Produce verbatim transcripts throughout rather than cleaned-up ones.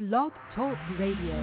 Blog Talk Radio.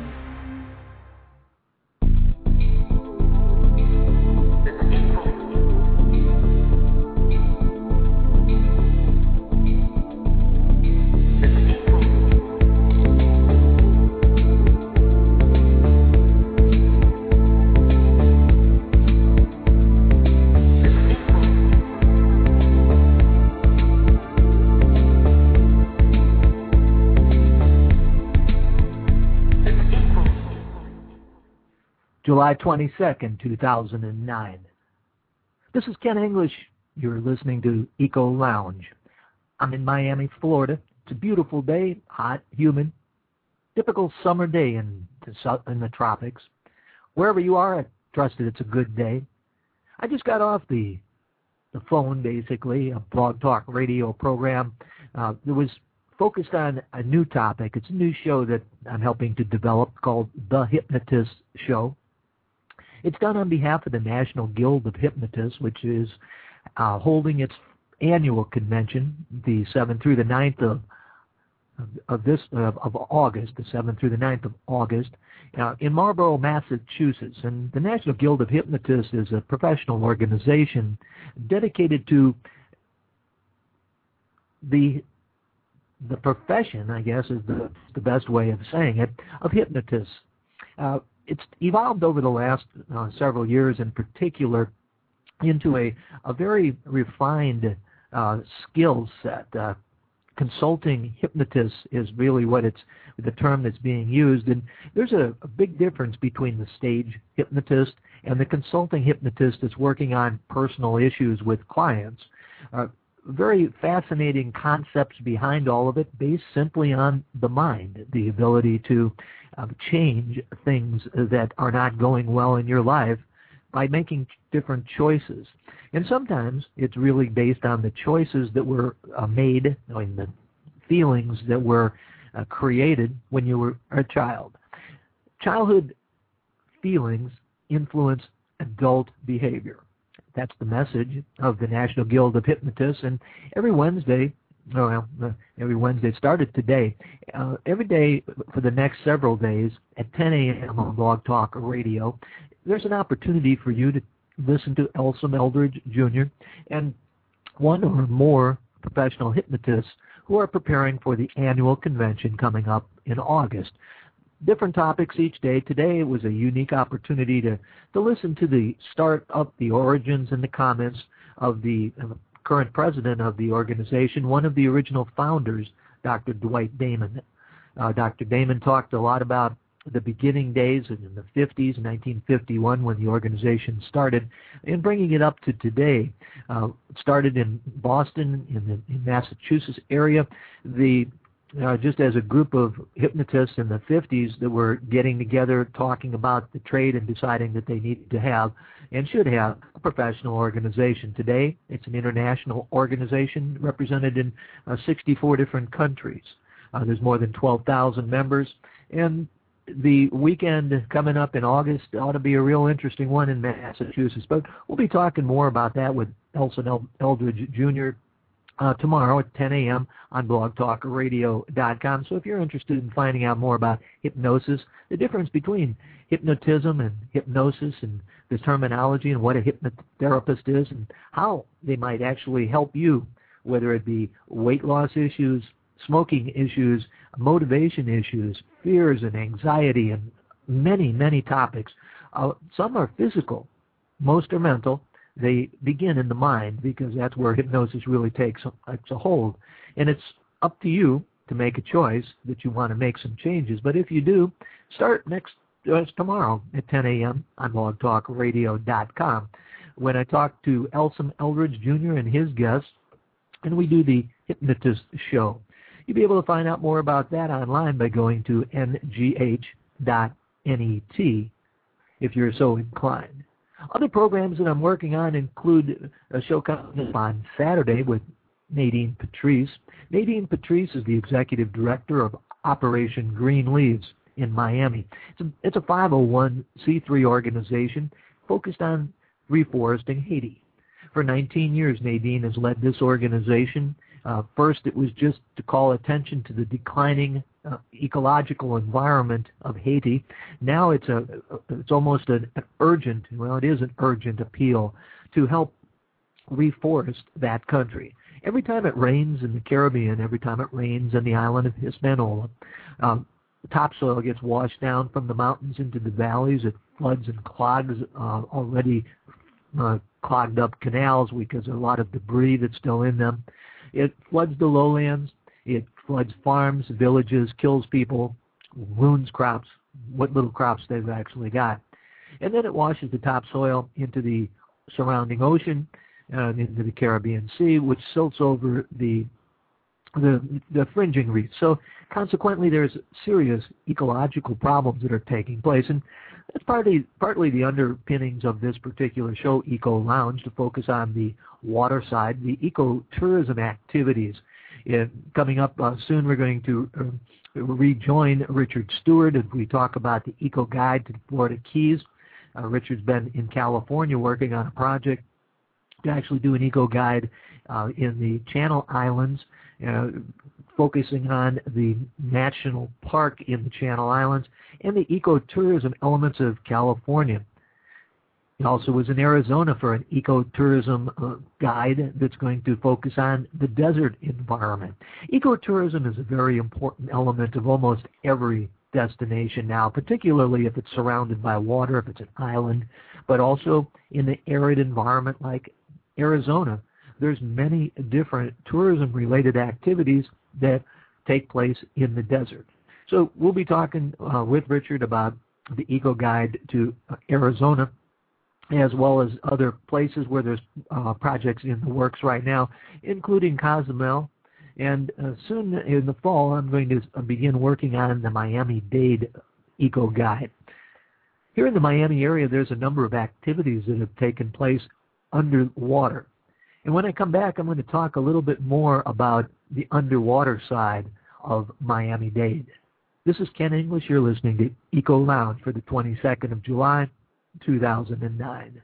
July twenty-second, two thousand nine. This is Ken English. You're listening to Eco Lounge. I'm in Miami, Florida. It's a beautiful day, hot, humid, typical summer day in the, in the tropics. Wherever you are, I trust that it's a good day. I just got off the the phone, basically, a Blog Talk Radio program. Uh, it was focused on a new topic. It's a new show that I'm helping to develop called The Hypnotist Show. It's done on behalf of the National Guild of Hypnotists, which is uh, holding its annual convention the seventh through the ninth of of this of, of August, the seventh through the ninth of August, uh, in Marlborough, Massachusetts. And the National Guild of Hypnotists is a professional organization dedicated to the the profession, I guess, is the the best way of saying it, of hypnotists. Uh, It's evolved over the last uh, several years, in particular, into a, a very refined uh, skill set. Uh, consulting hypnotists is really what it's the term that's being used, and there's a, a big difference between the stage hypnotist and the consulting hypnotist that's working on personal issues with clients. Uh, very fascinating concepts behind all of it, based simply on the mind, the ability to uh, change things that are not going well in your life by making different choices. And sometimes it's really based on the choices that were uh, made, I mean, the feelings that were uh, created when you were a child. Childhood feelings influence adult behavior. That's the message of the National Guild of Hypnotists. And every Wednesday, oh, well, every Wednesday, it started today, uh, every day for the next several days at ten a.m. on Blog Talk Radio, there's an opportunity for you to listen to Elsom Eldridge Junior and one or more professional hypnotists who are preparing for the annual convention coming up in August. Different topics each day. Today it was a unique opportunity to, to listen to the start up, the origins and the comments of the uh, current president of the organization, one of the original founders, Doctor Dwight Damon. Uh, Doctor Damon talked a lot about the beginning days in the fifties, nineteen fifty-one, when the organization started, and bringing it up to today. Uh, it started in Boston, in the in Massachusetts area. The Uh, just as a group of hypnotists in the fifties that were getting together, talking about the trade and deciding that they needed to have and should have a professional organization. Today, it's an international organization represented in uh, sixty-four different countries. Uh, there's more than twelve thousand members, and the weekend coming up in August ought to be a real interesting one in Massachusetts. But we'll be talking more about that with Elsom Eldridge Junior Uh, tomorrow at ten a.m. on blog talk radio dot com. So if you're interested in finding out more about hypnosis, the difference between hypnotism and hypnosis and the terminology and what a hypnotherapist is and how they might actually help you, whether it be weight loss issues, smoking issues, motivation issues, fears and anxiety, and many, many topics. Uh, some are physical, most are mental. They begin in the mind because that's where hypnosis really takes a, takes a hold. And it's up to you to make a choice that you want to make some changes. But if you do, start next uh, tomorrow at ten a.m. on blog talk radio dot com when I talk to Elsom Eldridge Junior and his guests, and we do the Hypnotist Show. You'll be able to find out more about that online by going to n g h dot net if you're so inclined. Other programs that I'm working on include a show coming up on Saturday with Nadine Patrice. Nadine Patrice is the executive director of Operation Green Leaves in Miami. It's a, it's a five oh one c three organization focused on reforesting Haiti. For nineteen years, Nadine has led this organization. Uh, first, it was just to call attention to the declining uh, ecological environment of Haiti. Now it's a it's almost an, an urgent, well, it is an urgent appeal to help reforest that country. Every time it rains in the Caribbean, every time it rains in the island of Hispaniola, um, topsoil gets washed down from the mountains into the valleys. It floods and clogs uh, already uh, clogged up canals because of a lot of debris that's still in them. It floods the lowlands. It floods farms, villages, kills people, ruins crops, what little crops they've actually got. And then it washes the topsoil into the surrounding ocean, uh, into the Caribbean Sea, which silts over the the the fringing reefs. So consequently, there's serious ecological problems that are taking place, and that's partly partly the underpinnings of this particular show, Eco Lounge, to focus on the water side, the ecotourism activities. It, coming up uh, soon, we're going to uh, rejoin Richard Stewart as we talk about the Eco Guide to the Florida Keys. Uh, Richard's been in California working on a project to actually do an eco guide uh, in the Channel Islands, uh, focusing on the national park in the Channel Islands and the ecotourism elements of California. He also was in Arizona for an ecotourism uh, guide that's going to focus on the desert environment. Ecotourism is a very important element of almost every destination now, particularly if it's surrounded by water, if it's an island, but also in the arid environment like Arizona. There's many different tourism-related activities that take place in the desert. So we'll be talking uh, with Richard about the Eco Guide to uh, Arizona, as well as other places where there's uh, projects in the works right now, including Cozumel. And uh, soon in the fall, I'm going to begin working on the Miami-Dade Eco Guide. Here in the Miami area, there's a number of activities that have taken place underwater. And when I come back, I'm going to talk a little bit more about the underwater side of Miami-Dade. This is Ken English. You're listening to Eco Lounge for the twenty-second of July, two thousand nine.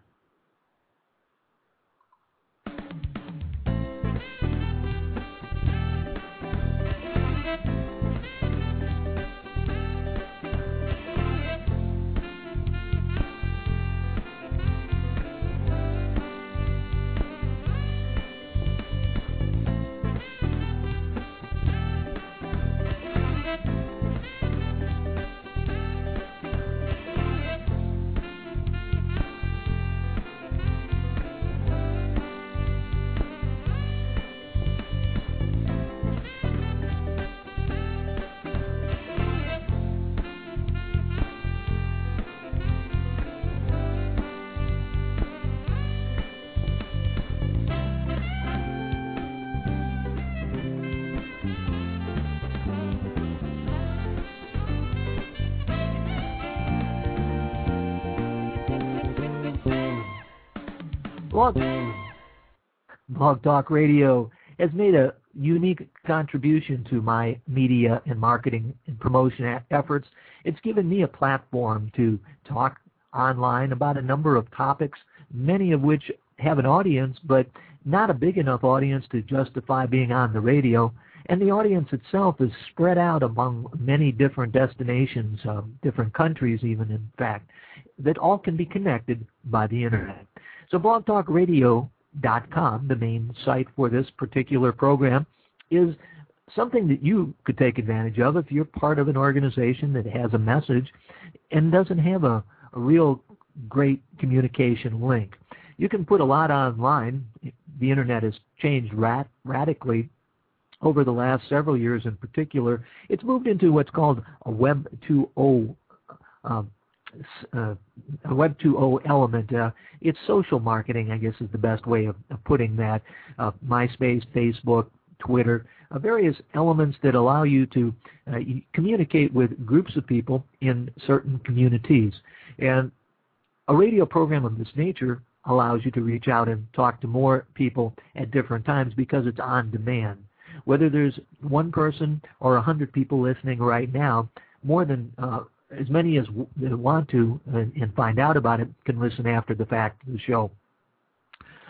Blog, Blog Talk Radio has made a unique contribution to my media and marketing and promotion efforts. It's given me a platform to talk online about a number of topics, many of which have an audience, but not a big enough audience to justify being on the radio. And the audience itself is spread out among many different destinations, uh, different countries even, in fact, that all can be connected by the Internet. So blog talk radio dot com, the main site for this particular program, is something that you could take advantage of if you're part of an organization that has a message and doesn't have a, a real great communication link. You can put a lot online. The Internet has changed rad- radically over the last several years in particular. It's moved into what's called a Web two point oh um, Uh, a Web two point oh element. Uh, it's social marketing, I guess, is the best way of, of putting that. Uh, MySpace, Facebook, Twitter, uh, various elements that allow you to uh, you communicate with groups of people in certain communities. And a radio program of this nature allows you to reach out and talk to more people at different times because it's on demand. Whether there's one person or a hundred people listening right now, more than uh, as many as w- want to and, and find out about it can listen after the fact of the show.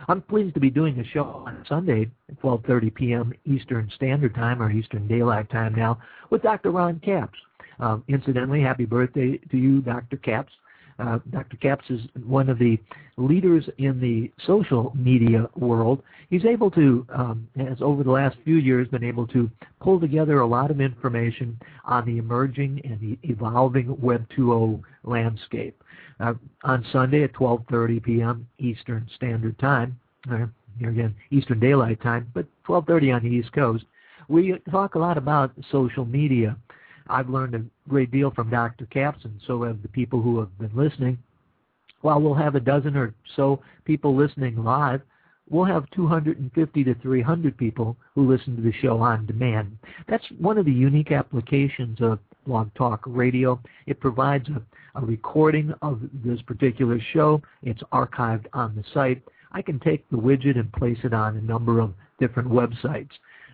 I'm pleased to be doing a show on Sunday at twelve thirty p.m. Eastern Standard Time, or Eastern Daylight Time now, with Doctor Ron Capps. Uh, incidentally, happy birthday to you, Doctor Capps. Uh, Doctor Capps is one of the leaders in the social media world. He's able to, um, has over the last few years been able to pull together a lot of information on the emerging and the evolving Web two point oh landscape. Uh, on Sunday at twelve thirty p.m. Eastern Standard Time, or here again, Eastern Daylight Time, but twelve thirty on the East Coast, we talk a lot about social media. I've learned a great deal from Doctor Capps, and so have the people who have been listening. While we'll have a dozen or so people listening live, we'll have two hundred fifty to three hundred people who listen to the show on demand. That's one of the unique applications of Blog Talk Radio. It provides a, a recording of this particular show. It's archived on the site. I can take the widget and place it on a number of different websites.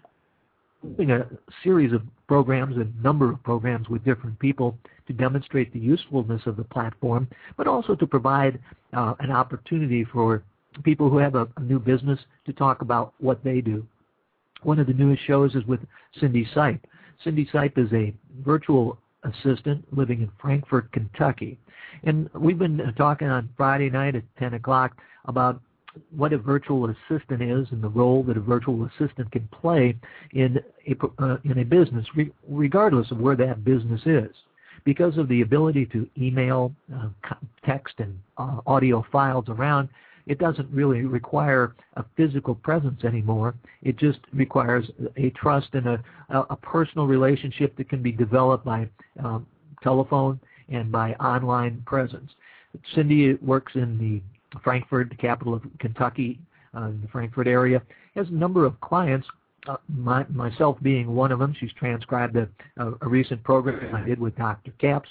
Doing a series of programs, a number of programs with different people to demonstrate the usefulness of the platform, but also to provide uh, an opportunity for people who have a, a new business to talk about what they do. One of the newest shows is with Cindy Sipe. Cindy Sipe is a virtual assistant living in Frankfort, Kentucky. And we've been talking on Friday night at ten o'clock about what a virtual assistant is and the role that a virtual assistant can play in a, uh, in a business, re- regardless of where that business is. Because of the ability to email, uh, text, and uh, audio files around, it doesn't really require a physical presence anymore. It just requires a trust and a, a personal relationship that can be developed by um, telephone and by online presence. Cindy works in the Frankfort, the capital of Kentucky, uh, in the Frankfort area, has a number of clients, uh, my, myself being one of them. She's transcribed a, a, a recent program I did with Doctor Capps,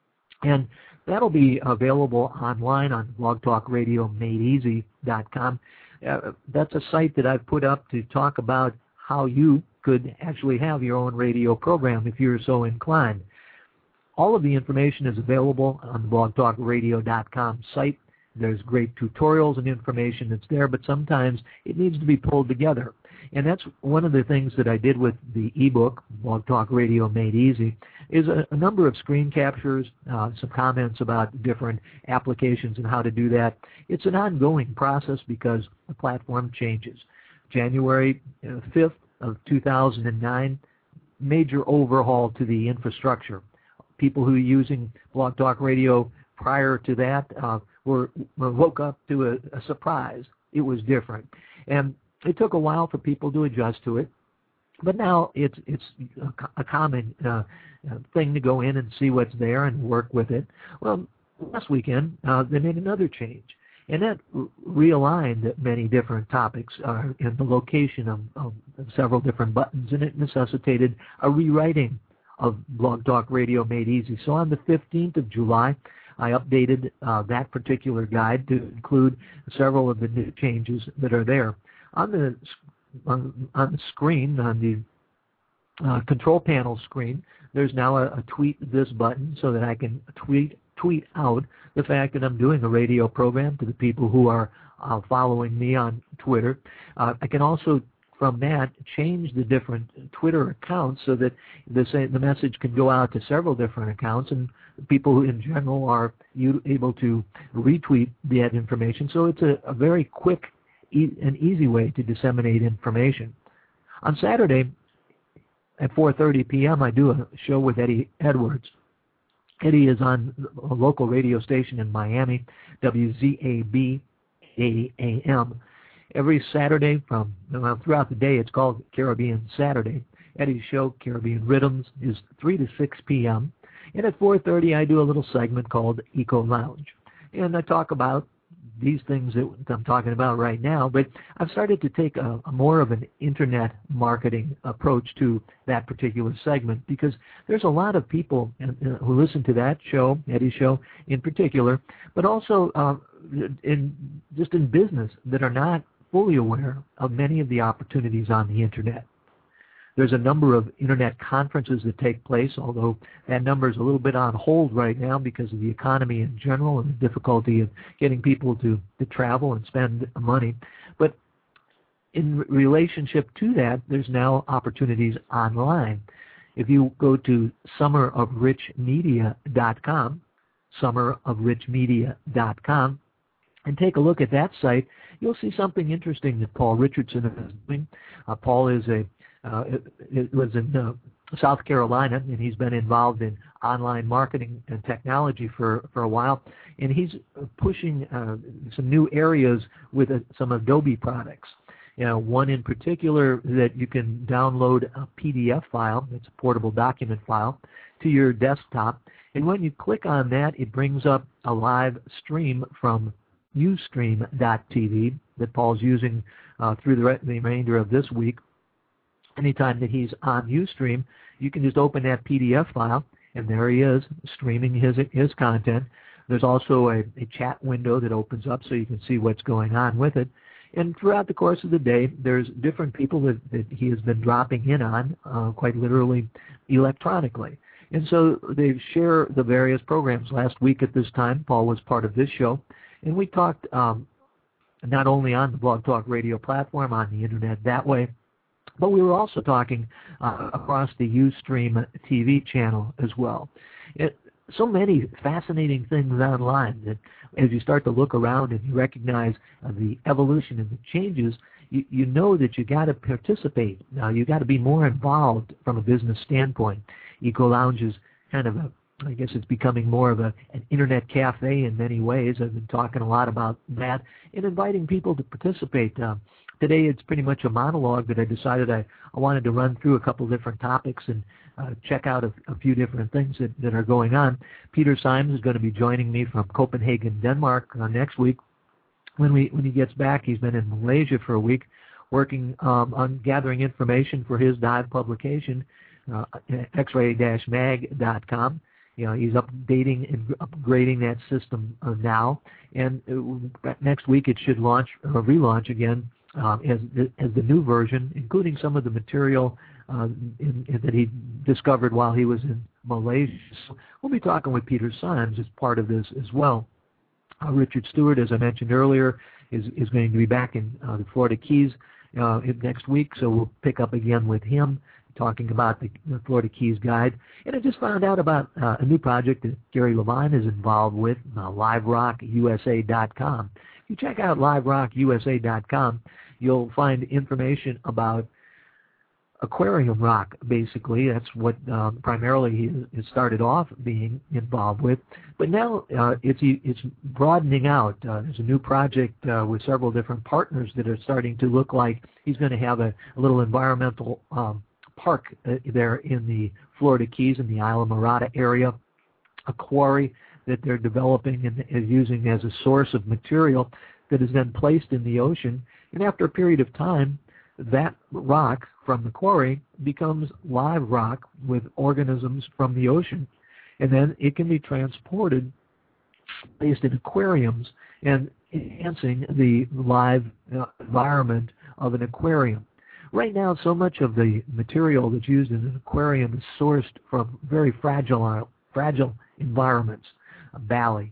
and that'll be available online on blog talk radio made easy dot com. Uh, that's a site that I've put up to talk about how you could actually have your own radio program if you're so inclined. All of the information is available on the blog talk radio dot com site. There's great tutorials and information that's there, but sometimes it needs to be pulled together. And that's one of the things that I did with the ebook, Blog Talk Radio Made Easy, is a, a number of screen captures, uh, some comments about different applications and how to do that. It's an ongoing process because the platform changes. January fifth of two thousand nine, major overhaul to the infrastructure. People who are using Blog Talk Radio prior to that uh, were, were woke up to a, a surprise. It was different. And it took a while for people to adjust to it, but now it's it's a, a common uh, thing to go in and see what's there and work with it. Well, last weekend uh, they made another change, and that realigned many different topics uh, in the location of, of, of several different buttons, and it necessitated a rewriting of Blog Talk Radio Made Easy. So on the fifteenth of July, I updated uh, that particular guide to include several of the new changes that are there. On the on, on the screen, on the uh, control panel screen, there's now a, a tweet this button so that I can tweet tweet out the fact that I'm doing a radio program to the people who are uh, following me on Twitter. Uh, I can also, from that, change the different Twitter accounts so that the, say, the message can go out to several different accounts, and people who in general are able to retweet that information. So it's a, a very quick an easy way to disseminate information. On Saturday at four thirty p.m. I do a show with Eddie Edwards. Eddie is on a local radio station in Miami, W Z A B eighty A M. Every Saturday from well, throughout the day, it's called Caribbean Saturday. Eddie's show, Caribbean Rhythms, is three to six p.m. And at four thirty, I do a little segment called Eco Lounge. And I talk about these things that I'm talking about right now, but I've started to take a, a more of an internet marketing approach to that particular segment because there's a lot of people who listen to that show, Eddie's show in particular, but also uh, in just in business that are not fully aware of many of the opportunities on the internet. There's a number of internet conferences that take place, although that number is a little bit on hold right now because of the economy in general and the difficulty of getting people to, to travel and spend money. But in relationship to that, there's now opportunities online. If you go to summer of rich media dot com, summer of rich media dot com, and take a look at that site, you'll see something interesting that Paul Richardson is doing. Uh, Paul is a uh, it, it was in uh, South Carolina, and he's been involved in online marketing and technology for, for a while, and he's pushing uh, some new areas with uh, some Adobe products. You know, one in particular that you can download a P D F file, it's a portable document file, to your desktop, and when you click on that, it brings up a live stream from Ustream dot T V that Paul's using uh, through the, re- the remainder of this week. Anytime that he's on Ustream, you can just open that P D F file, and there he is streaming his his content. There's also a, a chat window that opens up so you can see what's going on with it. And throughout the course of the day, there's different people that, that he has been dropping in on, uh, quite literally electronically. And so they share the various programs. Last week at this time, Paul was part of this show, and we talked um, not only on the Blog Talk Radio platform, on the Internet that way, but we were also talking uh, across the Ustream T V channel as well. It, so many fascinating things online that as you start to look around and you recognize uh, the evolution and the changes, you, you know that you got to participate. Now, you got to be more involved from a business standpoint. Eco Lounge is kind of a, I guess it's becoming more of a, an internet cafe in many ways. I've been talking a lot about that and inviting people to participate. Uh, today it's pretty much a monologue that I decided I, I wanted to run through a couple different topics and uh, check out a, a few different things that, that are going on. Peter Symes is going to be joining me from Copenhagen, Denmark uh, next week. When we when he gets back, he's been in Malaysia for a week working um, on gathering information for his dive publication, uh, x ray dash mag dot com. You know, he's updating and upgrading that system uh, now, and uh, next week it should launch or relaunch again um, as the, as the new version, including some of the material uh, in, in, that he discovered while he was in Malaysia. So we'll be talking with Peter Symes as part of this as well. Uh, Richard Stewart, as I mentioned earlier, is is going to be back in uh, the Florida Keys uh, next week, so we'll pick up again with him, talking about the Florida Keys Guide. And I just found out about uh, a new project that Gary Levine is involved with, uh, live rock U S A dot com. If you check out live rock U S A dot com, you'll find information about aquarium rock, basically. That's what um, primarily he has started off being involved with. But now uh, it's it's broadening out. Uh, there's a new project uh, with several different partners that are starting to look like he's going to have a, a little environmental um, park uh, there in the Florida Keys in the Islamorada area, a quarry that they're developing and is using as a source of material that is then placed in the ocean. And after a period of time, that rock from the quarry becomes live rock with organisms from the ocean, and then it can be transported, placed in aquariums, and enhancing the live uh, environment of an aquarium. Right now, so much of the material that's used in an aquarium is sourced from very fragile, fragile environments. Bali,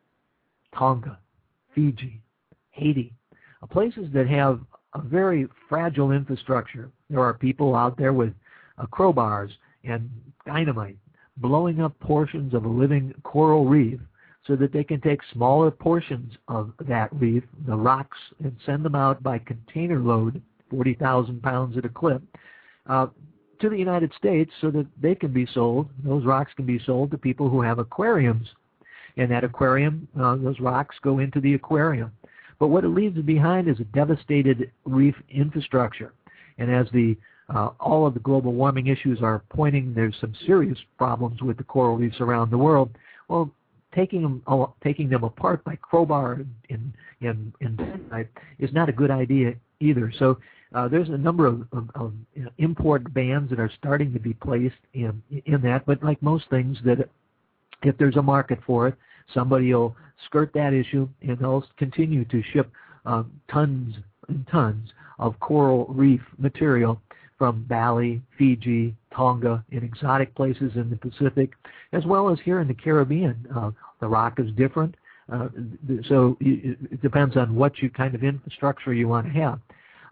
Tonga, Fiji, Haiti, places that have a very fragile infrastructure. There are people out there with uh, crowbars and dynamite blowing up portions of a living coral reef so that they can take smaller portions of that reef, the rocks, and send them out by container load, forty thousand pounds at a clip, uh, to the United States so that they can be sold. Those rocks can be sold to people who have aquariums. And that aquarium, uh, those rocks go into the aquarium. But what it leaves behind is a devastated reef infrastructure. And as the uh, all of the global warming issues are pointing, there's some serious problems with the coral reefs around the world. Well, taking them uh, taking them apart by crowbar and and and dynamite is not a good idea either. So uh, there's a number of, of, of you know, import bans that are starting to be placed in in that. But like most things, that if there's a market for it, somebody will skirt that issue, and they'll continue to ship um, tons and tons of coral reef material from Bali, Fiji, Tonga, and exotic places in the Pacific, as well as here in the Caribbean. Uh, the rock is different, uh, so it depends on what you kind of infrastructure you want to have.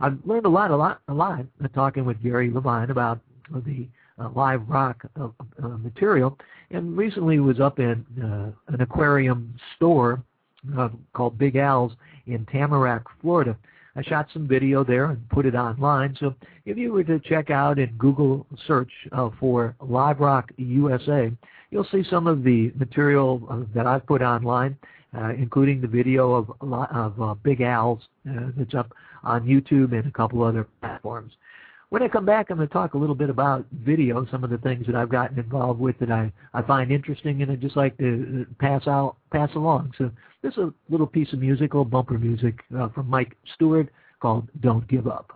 I've learned a lot, a lot, a lot uh, talking with Gary Levine about uh, the uh, live rock uh, uh, material, and recently was up in uh, an aquarium store uh, called Big Al's in Tamarack, Florida. I shot some video there and put it online. So if you were to check out and Google search uh, for Live Rock U S A, you'll see some of the material uh, that I've put online, uh, including the video of, of uh, Big Al's uh, that's up on YouTube and a couple other platforms. When I come back, I'm going to talk a little bit about video, some of the things that I've gotten involved with that I, I find interesting and I'd just like to pass out, pass along. So this is a little piece of musical bumper music uh, from Mike Stewart called Don't Give Up.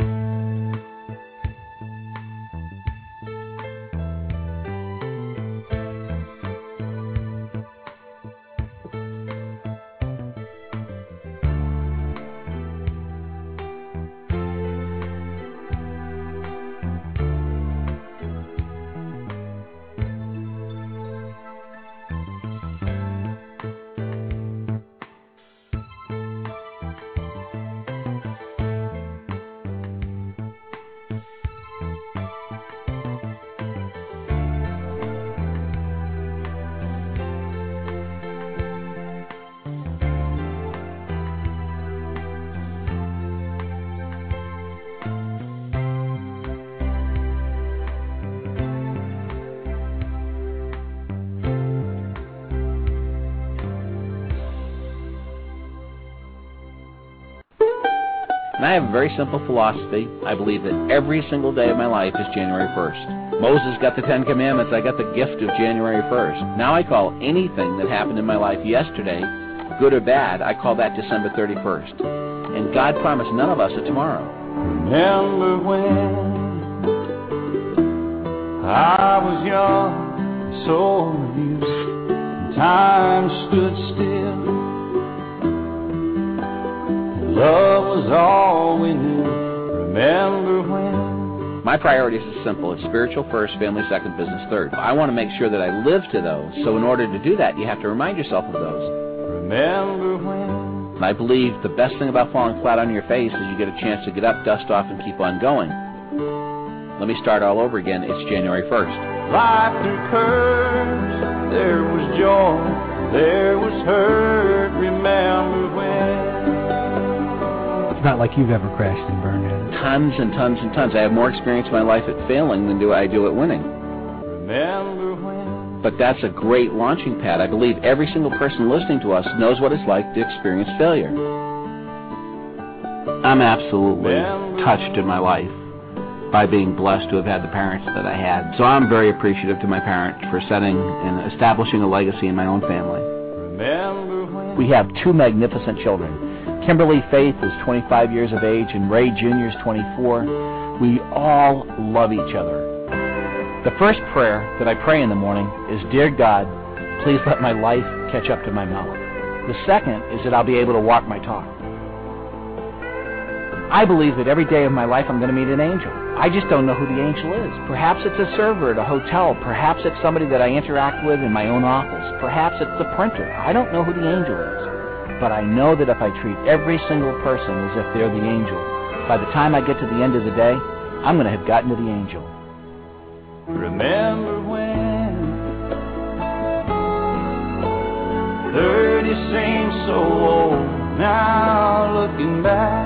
And I have a very simple philosophy. I believe that every single day of my life is January first. Moses got the Ten Commandments. I got the gift of January first. Now I call anything that happened in my life yesterday, good or bad, I call that December thirty-first. And God promised none of us a tomorrow. Remember when I was young, so amused, and time stood still. Love was all we knew. Remember when? My priorities are simple. It's spiritual first, family second, business third. I want to make sure that I live to those. So in order to do that, you have to remind yourself of those. Remember when? And I believe the best thing about falling flat on your face is you get a chance to get up, dust off, and keep on going. Let me start all over again. It's January first. Life through curves, there was joy, there was hurt. Remember when? It's not like you've ever crashed and burned in it. Tons and tons and tons. I have more experience in my life at failing than do I do at winning. Remember when? But that's a great launching pad. I believe every single person listening to us knows what it's like to experience failure. I'm absolutely touched in my life by being blessed to have had the parents that I had. So I'm very appreciative to my parents for setting and establishing a legacy in my own family. Remember when? We have two magnificent children. Kimberly Faith is twenty-five years of age and Ray Junior is twenty-four. We all love each other. The first prayer that I pray in the morning is, Dear God, please let my life catch up to my mouth. The second is that I'll be able to walk my talk. I believe that every day of my life I'm going to meet an angel. I just don't know who the angel is. Perhaps it's a server at a hotel. Perhaps it's somebody that I interact with in my own office. Perhaps it's the printer. I don't know who the angel is. But I know that if I treat every single person as if they're the angel, by the time I get to the end of the day, I'm going to have gotten to the angel. Remember when thirty seems so old, now looking back,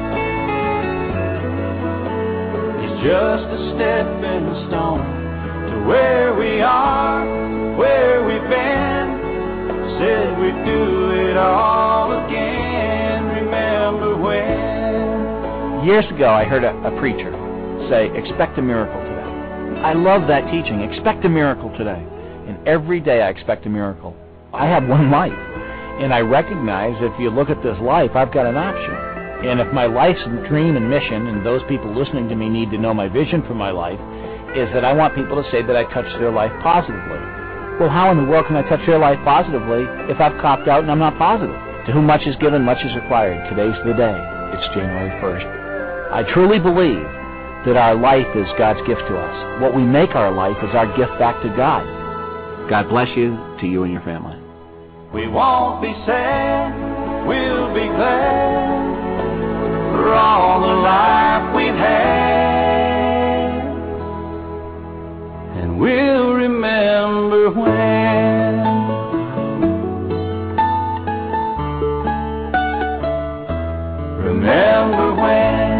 it's just a stepping stone to where we are, where we've been. Said we'd do it all again. Remember when? Years ago, I heard a, a preacher say, expect a miracle today. I love that teaching. Expect a miracle today. And every day I expect a miracle. I have one life. And I recognize if you look at this life, I've got an option. And if my life's dream and mission, and those people listening to me need to know my vision for my life, is that I want people to say that I touched their life positively. Well, how in the world can I touch their life positively if I've copped out and I'm not positive? To whom much is given, much is required. Today's the day. It's January first. I truly believe that our life is God's gift to us. What we make our life is our gift back to God. God bless you, to you and your family. We won't be sad, we'll be glad. for all the life we've had, and we'll remember when. Remember when.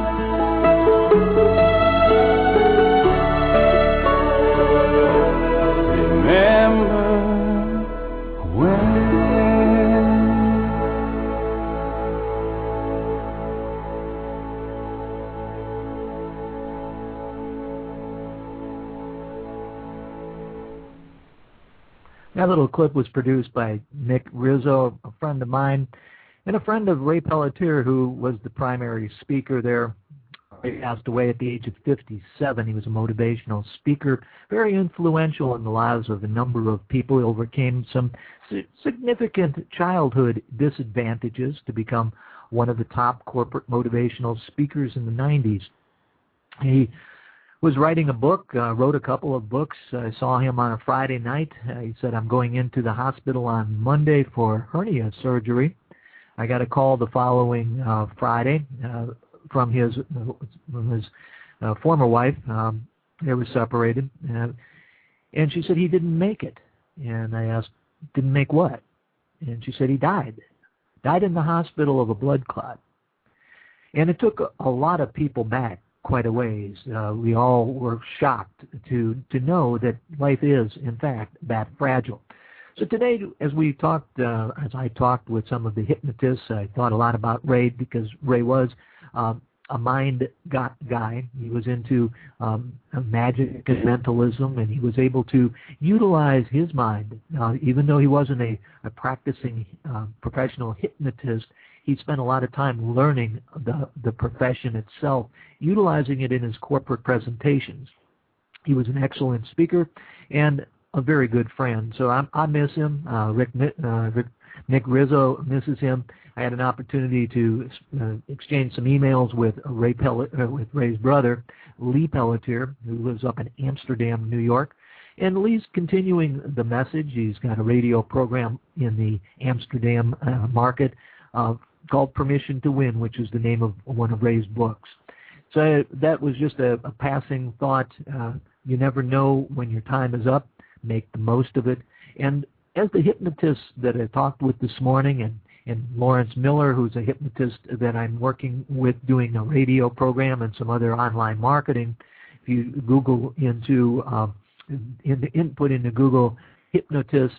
That little clip was produced by Nick Rizzo, a friend of mine, and a friend of Ray Pelletier, who was the primary speaker there. He passed away at the age of fifty-seven. He was a motivational speaker, very influential in the lives of a number of people. He overcame some significant childhood disadvantages to become one of the top corporate motivational speakers in the nineties. He was writing a book, uh, wrote a couple of books. I saw him on a Friday night. Uh, he said, I'm going into the hospital on Monday for hernia surgery. I got a call the following uh, Friday uh, from his, from his uh, former wife. Um, they were separated. Uh, and she said he didn't make it. And I asked, didn't make what? And she said he died. Died in the hospital of a blood clot. And it took a, a lot of people back quite a ways. Uh, we all were shocked to to know that life is, in fact, that fragile. So today, as we talked, uh, as I talked with some of the hypnotists, I thought a lot about Ray, because Ray was uh, a mind got guy. He was into um, magic and mentalism, and he was able to utilize his mind. Uh, even though he wasn't a, a practicing uh, professional hypnotist, he spent a lot of time learning the, the profession itself, utilizing it in his corporate presentations. He was an excellent speaker and a very good friend. So I, I miss him. Uh, Rick, uh, Rick, Nick Rizzo misses him. I had an opportunity to uh, exchange some emails with Ray Pellet, uh, with Ray's brother, Lee Pelletier, who lives up in Amsterdam, New York. And Lee's continuing the message. He's got a radio program in the Amsterdam uh, market uh, called Permission to Win, which is the name of one of Ray's books. So that was just a, a passing thought. Uh, you never know when your time is up. Make the most of it. And as the hypnotist that I talked with this morning, and, and Lawrence Miller, who's a hypnotist that I'm working with doing a radio program and some other online marketing, if you Google into, uh, in the input into Google, hypnotist,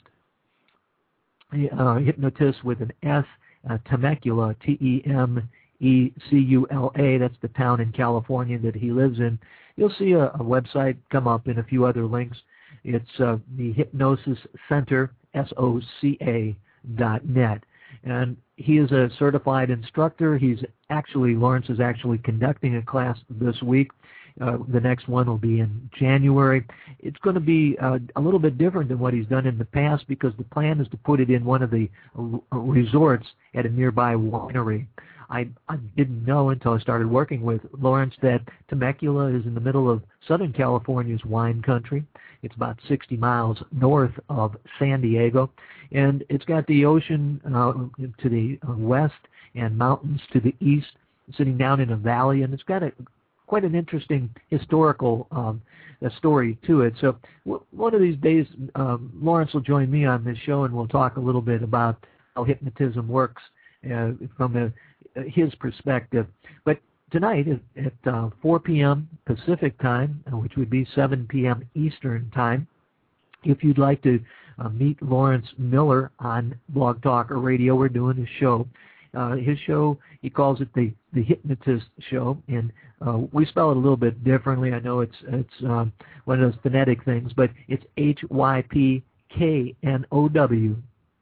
uh, hypnotist with an S, uh, Temecula, T E M E C U L A, that's the town in California that he lives in, you'll see a, a website come up and a few other links. It's uh, the Hypnosis Center, S O C A dot net. And he is a certified instructor. He's actually, Lawrence is actually conducting a class this week. Uh, the next one will be in January. It's going to be uh, a little bit different than what he's done in the past, because the plan is to put it in one of the uh, resorts at a nearby winery. I, I didn't know until I started working with Lawrence that Temecula is in the middle of Southern California's wine country. It's about sixty miles north of San Diego, and it's got the ocean uh, to the west and mountains to the east, sitting down in a valley, and it's got a quite an interesting historical um, story to it. So w- one of these days, um, Lawrence will join me on this show, and we'll talk a little bit about how hypnotism works uh, from a his perspective. But tonight at, at uh, four p.m. Pacific time, which would be seven p.m. Eastern time, if you'd like to uh, meet Lawrence Miller on Blog Talk or Radio, we're doing a show. Uh, his show, he calls it the, the Hypnotist Show, and uh, we spell it a little bit differently. I know it's it's um, one of those phonetic things, but it's H Y P K N O W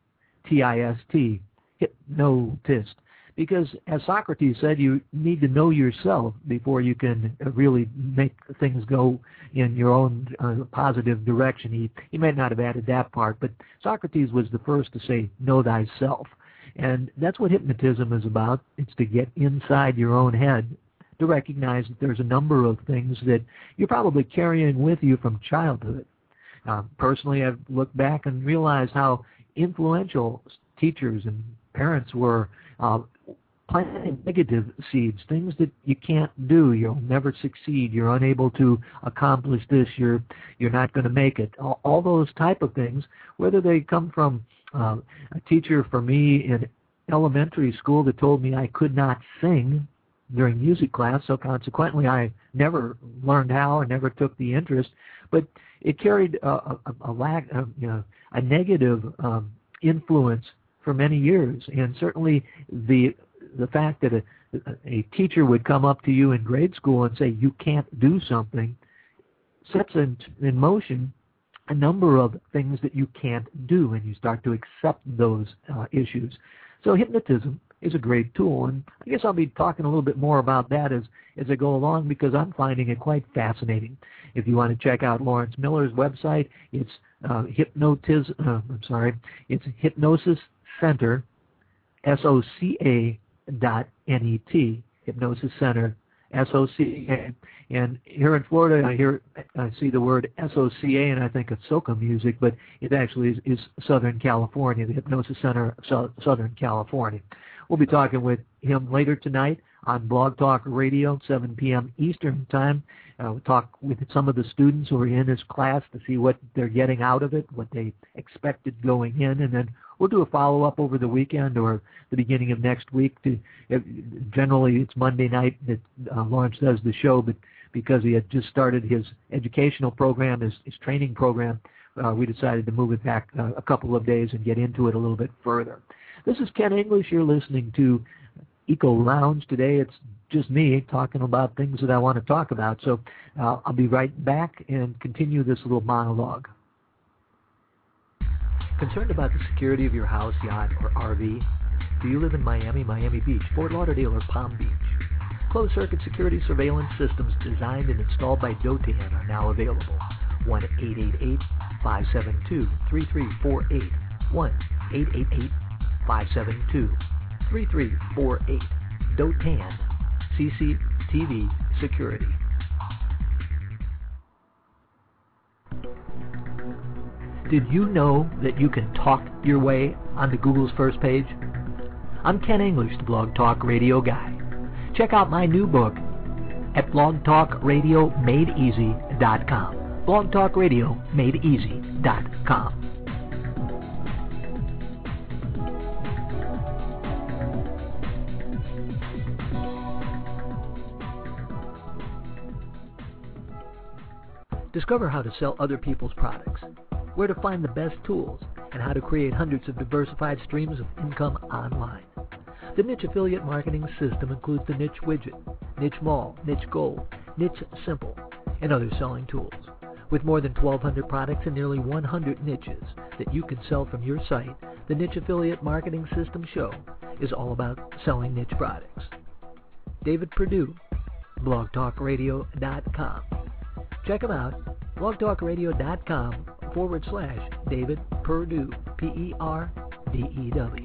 T I S T, hypnotist. Because, as Socrates said, you need to know yourself before you can really make things go in your own uh, positive direction. He, he may not have added that part, but Socrates was the first to say, know thyself. And that's what hypnotism is about. It's to get inside your own head, to recognize that there's a number of things that you're probably carrying with you from childhood. Uh, personally, I've looked back and realized how influential teachers and parents were uh, planting negative seeds, things that you can't do. You'll never succeed. You're unable to accomplish this. You're you're not going to make it. All, all those type of things, whether they come from uh, a teacher for me in elementary school that told me I could not sing during music class, so consequently I never learned how and never took the interest. But it carried a, a, a lack, of, you know, a negative um, influence for many years, and certainly the the fact that a, a teacher would come up to you in grade school and say you can't do something sets in, in motion a number of things that you can't do, and you start to accept those uh, issues. So hypnotism is a great tool, and I guess I'll be talking a little bit more about that as, as I go along, because I'm finding it quite fascinating. If you want to check out Lawrence Miller's website, it's uh, hypnotiz, uh, I'm sorry, it's Hypnosis Center, S O C A dot N E T, Hypnosis Center, S O C A. And here in Florida, I hear, I see the word S O C A, and I think of soca music, but it actually is, is Southern California, the Hypnosis Center of Southern California. We'll be talking with him later tonight on Blog Talk Radio, seven p.m. Eastern Time. Uh, we'll talk with some of the students who are in his class to see what they're getting out of it, what they expected going in, and then we'll do a follow-up over the weekend or the beginning of next week. To, generally, it's Monday night that uh, Lawrence does the show, but because he had just started his educational program, his, his training program, uh, we decided to move it back uh, a couple of days and get into it a little bit further. This is Ken English. You're listening to Eco Lounge. Today it's just me talking about things that I want to talk about. So uh, I'll be right back and continue this little monologue. Concerned about the security of your house, yacht, or R V? Do you live in Miami, Miami Beach, Fort Lauderdale, or Palm Beach? Closed-circuit security surveillance systems designed and installed by Dotan are now available. one eight eight eight, five seven two, three three four eight. one eight eight eight, five seven two, three three four eight. Dotan, C C T V Security. Did you know that you can talk your way onto Google's first page? I'm Ken English, the Blog Talk Radio guy. Check out my new book at blog talk radio made easy dot com. blog talk radio made easy dot com. Discover how to sell other people's products, where to find the best tools, and how to create hundreds of diversified streams of income online. The Niche Affiliate Marketing System includes the Niche Widget, Niche Mall, Niche Gold, Niche Simple, and other selling tools. With more than twelve hundred products and nearly one hundred niches that you can sell from your site, the Niche Affiliate Marketing System show is all about selling niche products. David Perdue, blog talk radio dot com. Check him out, blog talk radio dot com forward slash David Perdue, P E R D E W.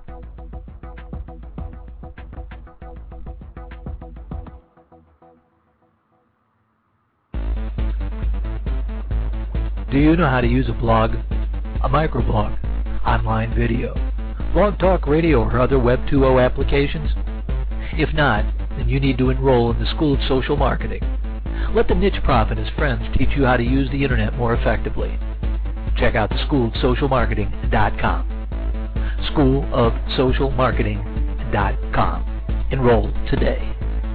Do you know how to use a blog, a microblog, online video, Blog Talk Radio, or other Web two point oh applications? If not, then you need to enroll in the School of Social Marketing. Let the Niche Prof and his friends teach you how to use the Internet more effectively. Check out the school of social marketing dot com. school of social marketing dot com. Enroll today.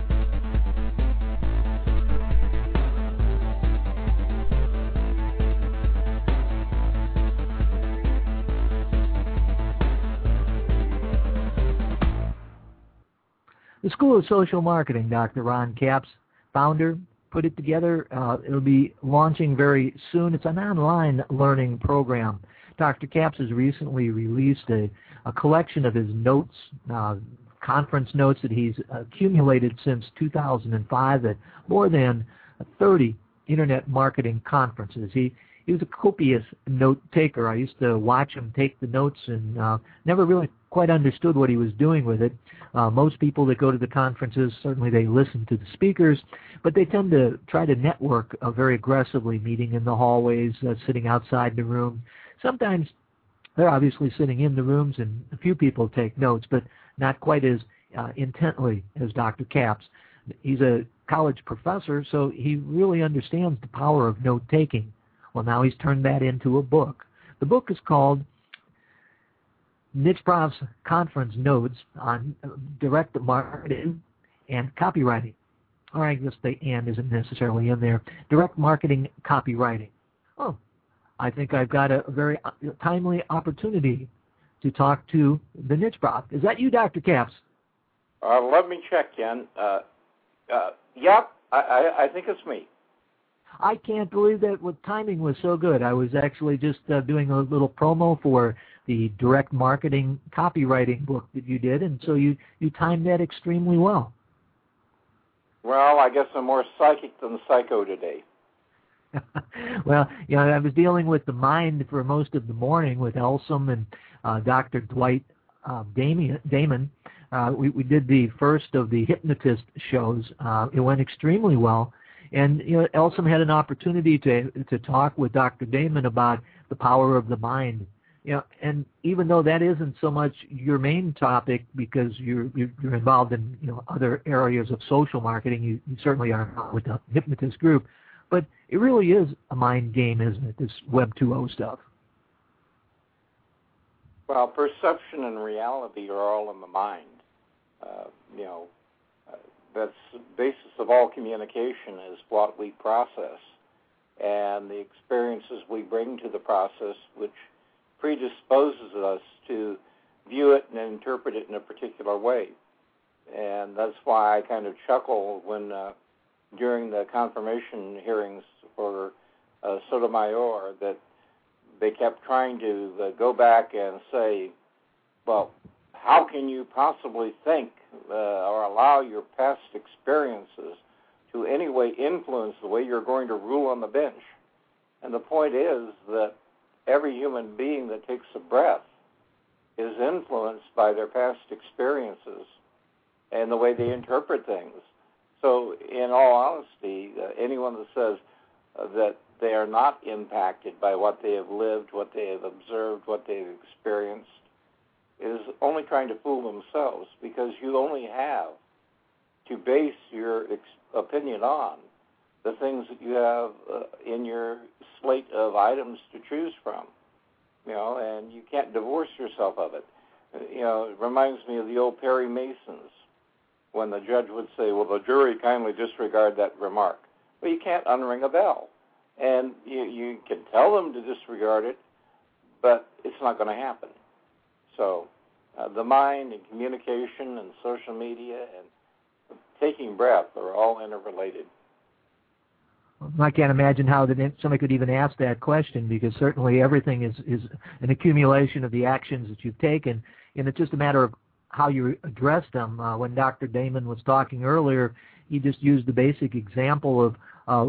The School of Social Marketing, Doctor Ron Capps, founder, put it together. Uh, it'll be launching very soon. It's an online learning program. Doctor Capps has recently released a, a collection of his notes, uh, conference notes that he's accumulated since two thousand five at more than thirty Internet marketing conferences. He He was a copious note taker. I used to watch him take the notes and uh, never really quite understood what he was doing with it. Uh, most people that go to the conferences, certainly they listen to the speakers, but they tend to try to network uh, very aggressively, meeting in the hallways, uh, sitting outside the room. Sometimes they're obviously sitting in the rooms and a few people take notes, but not quite as uh, intently as Doctor Capps. He's a college professor, so he really understands the power of note-taking. Well, now he's turned that into a book. The book is called NICHPROF's Conference Notes on Direct Marketing and Copywriting. Or I guess the and isn't necessarily in there. Direct Marketing Copywriting. Oh, I think I've got a very timely opportunity to talk to the NICHPROF. Is that you, Doctor Capps? Uh, let me check, Ken. Uh, uh, yep, I, I, I think it's me. I can't believe that what timing was so good. I was actually just uh, doing a little promo for the direct marketing copywriting book that you did, and so you, you timed that extremely well. Well, I guess I'm more psychic than psycho today. Well, you know, I was dealing with the mind for most of the morning with Elsom and uh, Doctor Dwight uh, Damien, Damon. Uh, we, we did the first of the hypnotist shows. Uh, it went extremely well. And, you know, Elsom had an opportunity to to talk with Doctor Damon about the power of the mind. You know, and even though that isn't so much your main topic because you're you're involved in, you know, other areas of social marketing, you, you certainly are with the hypnotist group, but it really is a mind game, isn't it, this Web two point oh stuff? Well, perception and reality are all in the mind. Uh, you know, uh, that's the basis of all communication is what we process and the experiences we bring to the process, which predisposes us to view it and interpret it in a particular way. And that's why I kind of chuckle when uh, during the confirmation hearings for uh, Sotomayor that they kept trying to uh, go back and say, well, how can you possibly think uh, or allow your past experiences to any way influence the way you're going to rule on the bench? And the point is that every human being that takes a breath is influenced by their past experiences and the way they interpret things. So in all honesty, uh, anyone that says uh, that they are not impacted by what they have lived, what they have observed, what they've experienced, is only trying to fool themselves, because you only have to base your ex- opinion on the things that you have uh, in your slate of items to choose from, you know, and you can't divorce yourself of it. You know, it reminds me of the old Perry Masons, when the judge would say, well, the jury kindly disregard that remark. Well, you can't unring a bell. And you, you can tell them to disregard it, but it's not going to happen. So uh, the mind and communication and social media and taking breath are all interrelated. I can't imagine how that somebody could even ask that question, because certainly everything is, is an accumulation of the actions that you've taken, and it's just a matter of how you address them. Uh, when Doctor Damon was talking earlier, he just used the basic example of uh,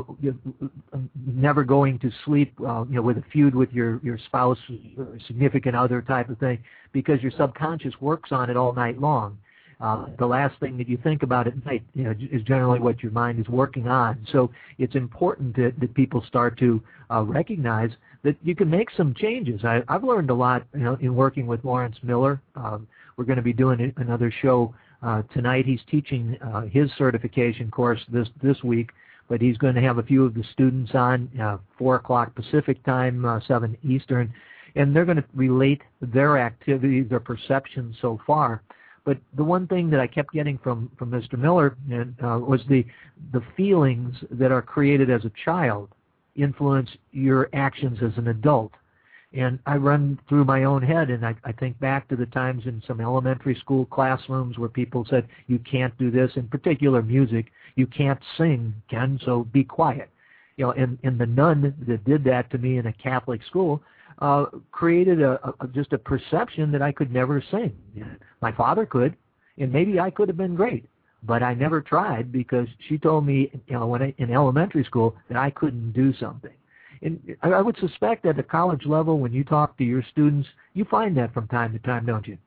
never going to sleep, uh, you know, with a feud with your, your spouse or significant other type of thing, because your subconscious works on it all night long. Uh, the last thing that you think about at night, you know, is generally what your mind is working on. So it's important that, that people start to uh, recognize that you can make some changes. I, I've learned a lot, you know, in working with Lawrence Miller. Um, we're going to be doing another show uh, tonight. He's teaching uh, his certification course this this week, but he's going to have a few of the students on, uh, four o'clock Pacific time, uh, seven Eastern, and they're going to relate their activities, their perceptions so far. But the one thing that I kept getting from, from Mister Miller uh, was the the feelings that are created as a child influence your actions as an adult. And I run through my own head, and I, I think back to the times in some elementary school classrooms where people said, you can't do this, in particular music, you can't sing, Ken, so be quiet. You know, and, and the nun that did that to me in a Catholic school uh, created a, a just a perception that I could never sing. My father could, and maybe I could have been great, but I never tried because she told me, you know, when I, in elementary school that I couldn't do something. And I would suspect at the college level, when you talk to your students, you find that from time to time, don't you?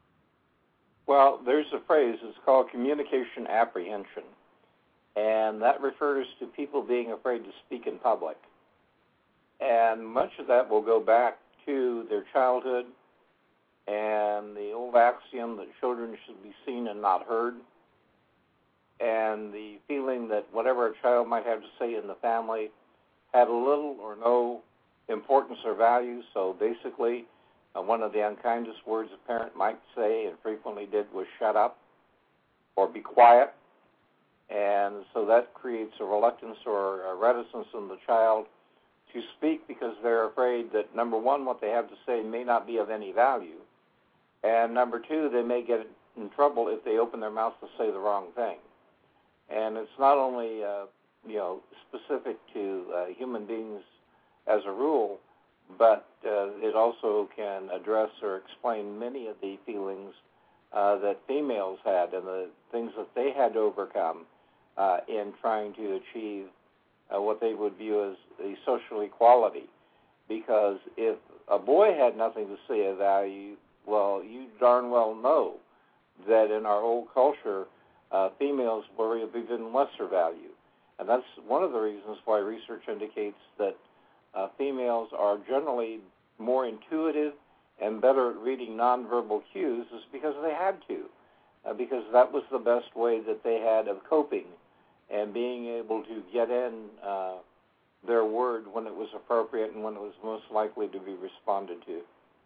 Well, there's a phrase, it's called communication apprehension, and that refers to people being afraid to speak in public. And much of that will go back to their childhood, and the old axiom that children should be seen and not heard, and the feeling that whatever a child might have to say in the family had little or no importance or value. So basically, uh, one of the unkindest words a parent might say, and frequently did, was shut up or be quiet. And so that creates a reluctance or a reticence in the child to speak because they're afraid that, number one, what they have to say may not be of any value, and number two, they may get in trouble if they open their mouth to say the wrong thing. And it's not only uh, you know specific to uh, human beings as a rule, but uh, it also can address or explain many of the feelings uh, that females had and the things that they had to overcome uh, in trying to achieve uh, what they would view as the social equality. Because if a boy had nothing to say of value, well, you darn well know that in our old culture, uh, females were of even lesser value. And that's one of the reasons why research indicates that uh, females are generally more intuitive and better at reading nonverbal cues is because they had to, uh, because that was the best way that they had of coping and being able to get in uh, their word when it was appropriate and when it was most likely to be responded to.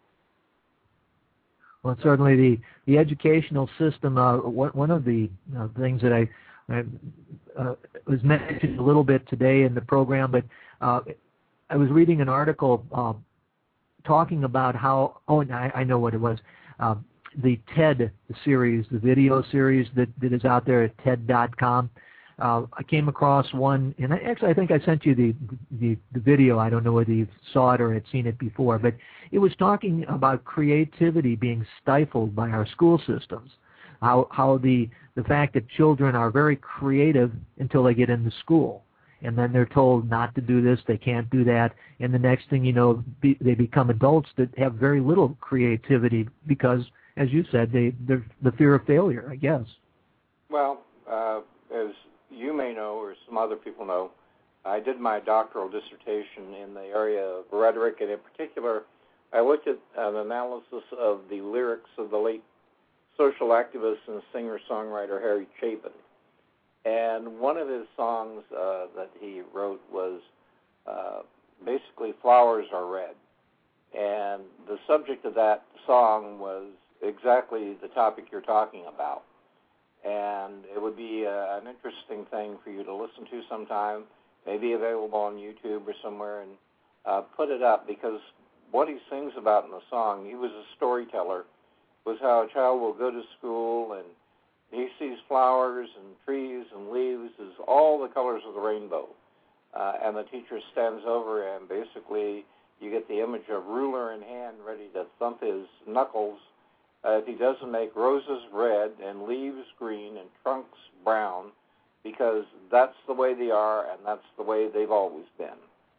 Well, certainly the, the educational system, uh, one of the uh, things that I, I uh, was mentioned a little bit today in the program, but uh, I was reading an article uh, talking about how, oh, and I, I know what it was, uh, the TED series, the video series that, that is out there at TED dot com. Uh, I came across one, and I, actually I think I sent you the, the the video. I don't know whether you saw it or had seen it before, but it was talking about creativity being stifled by our school systems. How how the the fact that children are very creative until they get into school, and then they're told not to do this, they can't do that, and the next thing you know, be, they become adults that have very little creativity because, as you said, they they're the fear of failure, I guess. Well, uh, as you may know, or some other people know, I did my doctoral dissertation in the area of rhetoric, and in particular, I looked at an analysis of the lyrics of the late social activist and singer-songwriter Harry Chapin. And one of his songs uh, that he wrote was uh, basically "Flowers Are Red." And the subject of that song was exactly the topic you're talking about. And it would be uh, an interesting thing for you to listen to sometime, maybe available on YouTube or somewhere, and uh, put it up, because what he sings about in the song, he was a storyteller, was how a child will go to school and he sees flowers and trees and leaves as all the colors of the rainbow. Uh, and the teacher stands over and basically you get the image of ruler in hand ready to thump his knuckles Uh, if he doesn't make roses red and leaves green and trunks brown, because that's the way they are and that's the way they've always been.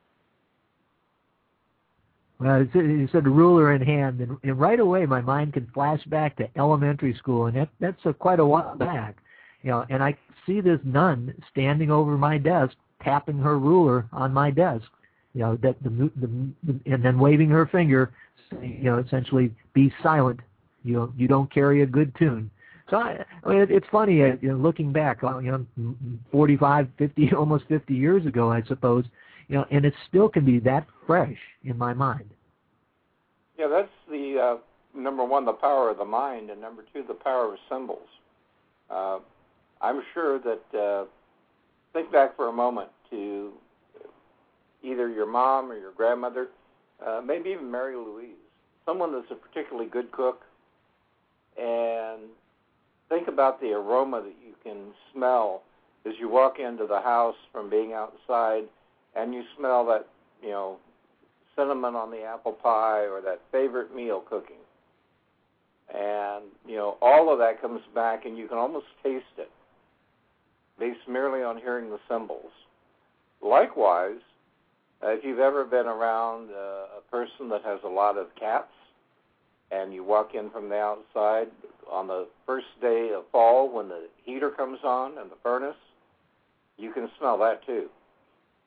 Well, you said ruler in hand, and, and right away my mind can flash back to elementary school, and that, that's a, quite a while back. You know, and I see this nun standing over my desk, tapping her ruler on my desk. You know, that the, the, the and then waving her finger, saying, you know, essentially, be silent. You know, you don't carry a good tune. So I, I mean, it, it's funny, uh, you know, looking back, you know, forty-five, fifty, almost fifty years ago, I suppose, you know, and it still can be that fresh in my mind. Yeah, that's the uh, number one, the power of the mind, and number two, the power of symbols. Uh, I'm sure that uh, think back for a moment to either your mom or your grandmother, uh, maybe even Mary Louise, someone that's a particularly good cook. And think about the aroma that you can smell as you walk into the house from being outside, and you smell that, you know, cinnamon on the apple pie or that favorite meal cooking. And, you know, all of that comes back, and you can almost taste it based merely on hearing the symbols. Likewise, uh, if you've ever been around uh, a person that has a lot of cats, and you walk in from the outside on the first day of fall when the heater comes on and the furnace, you can smell that too.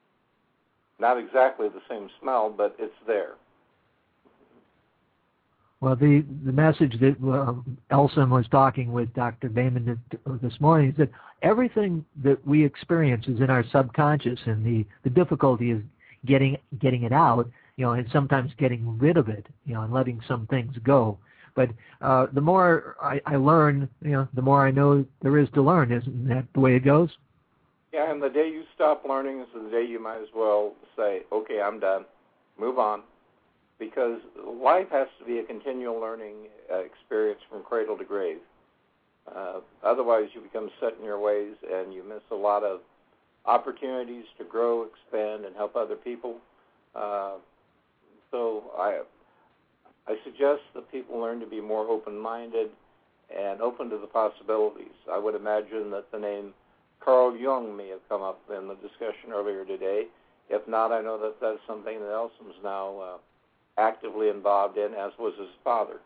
Not exactly the same smell, but it's there. Well, the, the message that uh, Elson was talking with Doctor Damon this morning is that everything that we experience is in our subconscious, and the, the difficulty is getting getting it out, you know, and sometimes getting rid of it, you know, and letting some things go. But uh, the more I, I learn, you know, the more I know there is to learn. Isn't that the way it goes? Yeah, and the day you stop learning is the day you might as well say, okay, I'm done, move on, because life has to be a continual learning uh, experience from cradle to grave. Uh, otherwise, you become set in your ways and you miss a lot of opportunities to grow, expand, and help other people. Uh, so I, I suggest that people learn to be more open-minded and open to the possibilities. I would imagine that the name Carl Jung may have come up in the discussion earlier today. If not, I know that that's something that Elson's now uh, actively involved in, as was his father.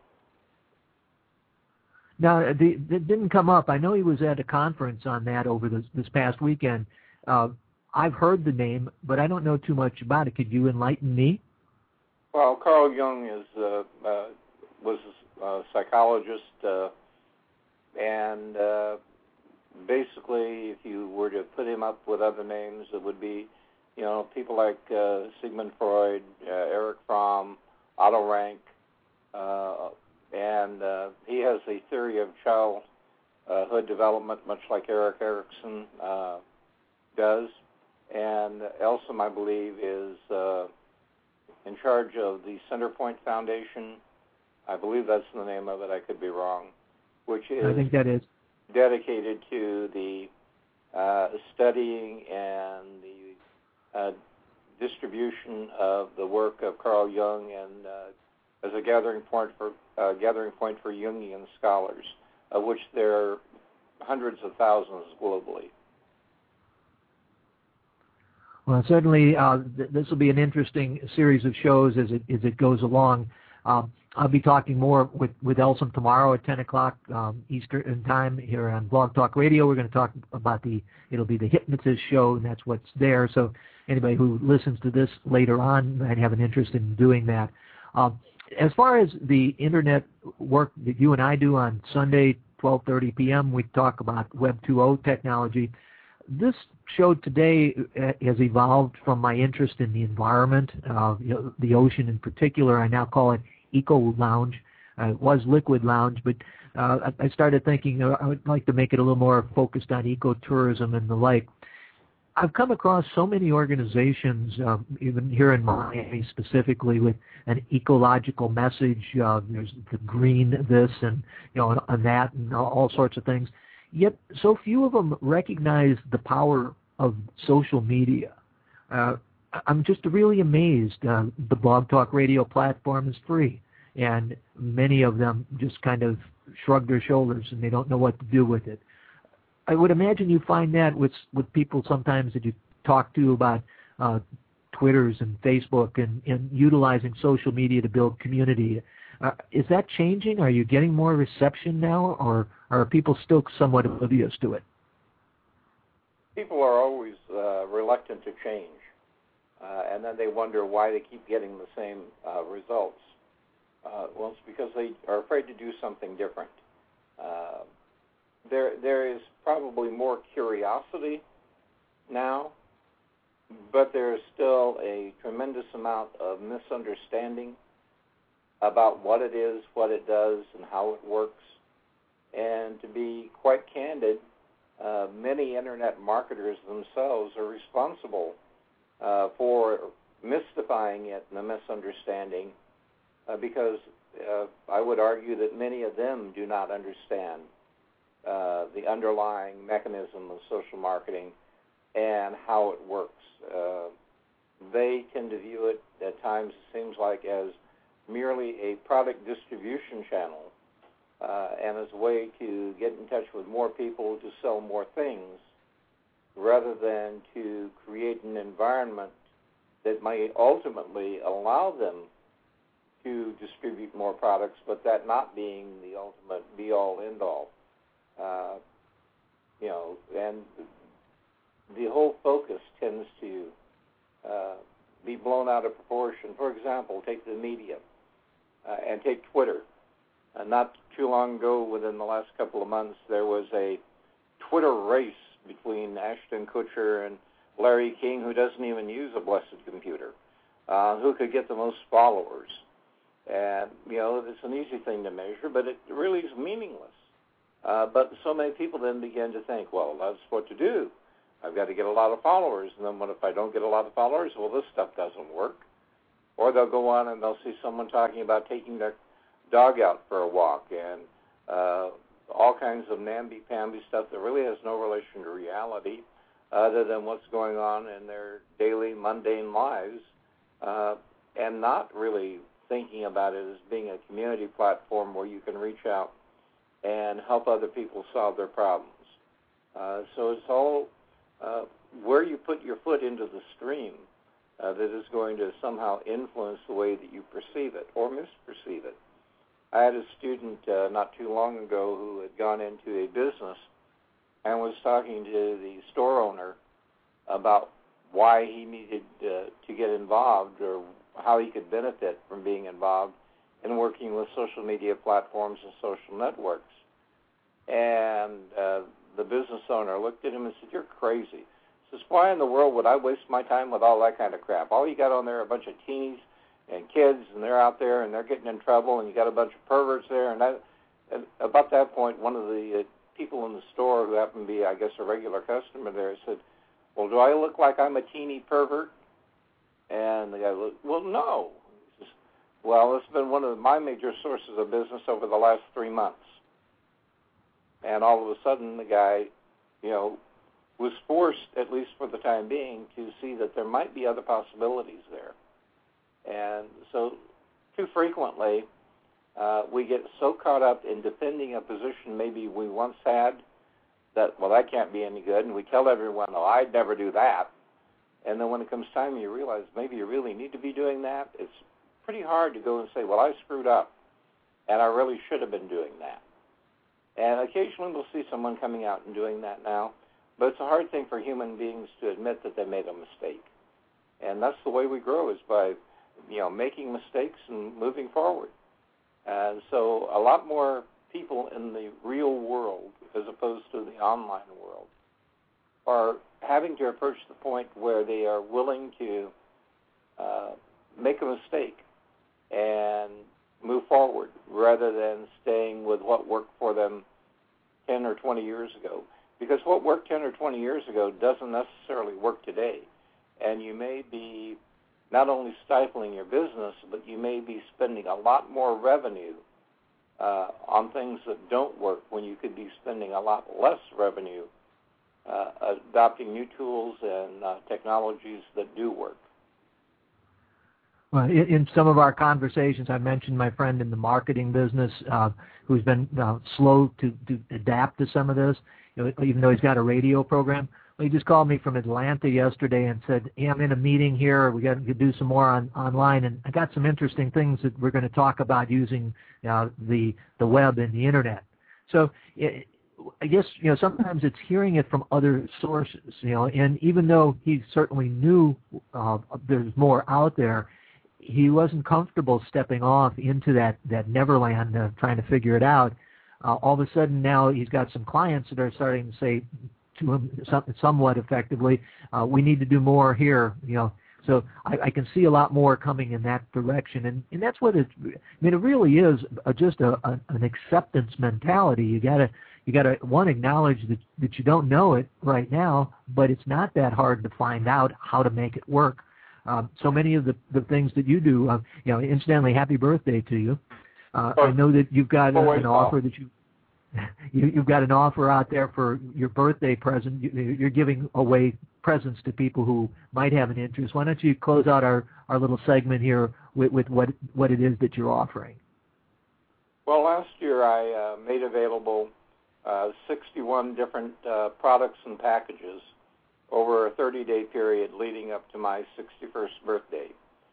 Now, the, it didn't come up. I know he was at a conference on that over this, this past weekend. Uh, I've heard the name, but I don't know too much about it. Could you enlighten me? Well, Carl Jung is uh, uh, was a psychologist, uh, and uh, basically, if you were to put him up with other names, it would be, you know, people like uh, Sigmund Freud, uh, Erich Fromm, Otto Rank, uh, and uh, he has a theory of childhood development, much like Erik Erikson uh, does. And Elson, I believe, is uh, in charge of the Centerpoint Foundation. I believe that's the name of it. I could be wrong. Which is I think that is dedicated to the uh, studying and the uh, distribution of the work of Carl Jung, and uh, as a gathering point for uh, gathering point for Jungian scholars, of which there are hundreds of thousands globally. Well, certainly uh, th- this will be an interesting series of shows as it as it goes along. Um, I'll be talking more with, with Elson tomorrow at ten o'clock um, Eastern time here on Blog Talk Radio. We're going to talk about the, it'll be the Hypnotist show, and that's what's there. So anybody who listens to this later on might have an interest in doing that. Um, as far as the Internet work that you and I do on Sunday, twelve thirty p.m., we talk about Web two point oh technology. This show today has evolved from my interest in the environment, uh, you know, the ocean in particular. I now call it Eco Lounge. Uh, it was Liquid Lounge, but uh, I started thinking uh, I would like to make it a little more focused on ecotourism and the like. I've come across so many organizations, uh, even here in Miami specifically, with an ecological message. Uh, there's the green this and you know and that and all sorts of things. Yet so few of them recognize the power of social media. Uh, I'm just really amazed. Uh, the Blog Talk Radio platform is free, and many of them just kind of shrug their shoulders and they don't know what to do with it. I would imagine you find that with with people sometimes that you talk to about uh, Twitters and Facebook and, and utilizing social media to build community. Uh, is that changing? Are you getting more reception now, or are people still somewhat oblivious to it? People are always uh, reluctant to change, uh, and then they wonder why they keep getting the same uh, results. Uh, well, it's because they are afraid to do something different. Uh, there, there is probably more curiosity now, but there is still a tremendous amount of misunderstanding about what it is, what it does, and how it works. And to be quite candid, uh, many Internet marketers themselves are responsible uh, for mystifying it and the misunderstanding uh, because uh, I would argue that many of them do not understand uh, the underlying mechanism of social marketing and how it works. Uh, they tend to view it at times, it seems like, as merely a product distribution channel uh, and as a way to get in touch with more people to sell more things rather than to create an environment that might ultimately allow them to distribute more products, but that not being the ultimate be-all, end-all. Uh, you know, and the whole focus tends to uh, be blown out of proportion. For example, take the media. uh, and take Twitter. Uh, not too long ago, within the last couple of months, there was a Twitter race between Ashton Kutcher and Larry King, who doesn't even use a blessed computer, uh, who could get the most followers. And, you know, it's an easy thing to measure, but it really is meaningless. Uh, but so many people then begin to think, well, that's what to do. I've got to get a lot of followers. And then what if I don't get a lot of followers? Well, this stuff doesn't work. Or they'll go on and they'll see someone talking about taking their dog out for a walk and uh, all kinds of namby-pamby stuff that really has no relation to reality other than what's going on in their daily mundane lives, uh, and not really thinking about it as being a community platform where you can reach out and help other people solve their problems. Uh, so it's all uh, where you put your foot into the stream uh, that is going to somehow influence the way that you perceive it or misperceive it. I had a student uh, not too long ago who had gone into a business and was talking to the store owner about why he needed uh, to get involved or how he could benefit from being involved in working with social media platforms and social networks. And uh, the business owner looked at him and said, "You're crazy." He says, "Why in the world would I waste my time with all that kind of crap? All you got on there are a bunch of teenies and kids, and they're out there, and they're getting in trouble, and you got a bunch of perverts there." And, I, and about that point, one of the uh, people in the store, who happened to be, I guess, a regular customer there, said, "Well, do I look like I'm a teeny pervert?" And the guy looked, "Well, no." He says, "Well, it's been one of my major sources of business over the last three months." And all of a sudden, the guy, you know, was forced, at least for the time being, to see that there might be other possibilities there. And so, too frequently, uh, we get so caught up in defending a position maybe we once had that, well, that can't be any good, and we tell everyone, "Oh, I'd never do that." And then when it comes time, you realize maybe you really need to be doing that. It's pretty hard to go and say, "Well, I screwed up, and I really should have been doing that." And occasionally we'll see someone coming out and doing that now, but it's a hard thing for human beings to admit that they made a mistake. And that's the way we grow, is by, you know, making mistakes and moving forward. And so a lot more people in the real world, as opposed to the online world, are having to approach the point where they are willing to uh, make a mistake and move forward rather than staying with what worked for them ten or twenty years ago. Because what worked ten or twenty years ago doesn't necessarily work today. And you may be not only stifling your business, but you may be spending a lot more revenue uh, on things that don't work when you could be spending a lot less revenue uh, adopting new tools and uh, technologies that do work. Well, in, in some of our conversations, I mentioned my friend in the marketing business uh, who's been uh, slow to, to adapt to some of this, you know, even though he's got a radio program. Well, he just called me from Atlanta yesterday and said, "Hey, I'm in a meeting here. We got to do some more on online, and I got some interesting things that we're going to talk about using uh, the the web and the internet." So it, I guess, you know, sometimes it's hearing it from other sources, you know, and even though he certainly knew uh, there's more out there, he wasn't comfortable stepping off into that, that neverland of trying to figure it out. Uh, all of a sudden now he's got some clients that are starting to say to him some, somewhat effectively, uh, we need to do more here, you know. So I, I can see a lot more coming in that direction, and, and that's what it. I mean, it really is a, just a, a, an acceptance mentality. You gotta, you gotta one acknowledge that that you don't know it right now, but it's not that hard to find out how to make it work. Um, so many of the, the things that you do, uh, you know, incidentally, happy birthday to you. Uh, I know that you've got oh, a, an offer that you, you you've got an offer out there for your birthday present. You, you're giving away presents to people who might have an interest. Why don't you close out our, our little segment here with, with what what it is that you're offering? Well, last year I uh, made available uh, sixty-one different uh, products and packages over a thirty-day period leading up to my sixty-first birthday.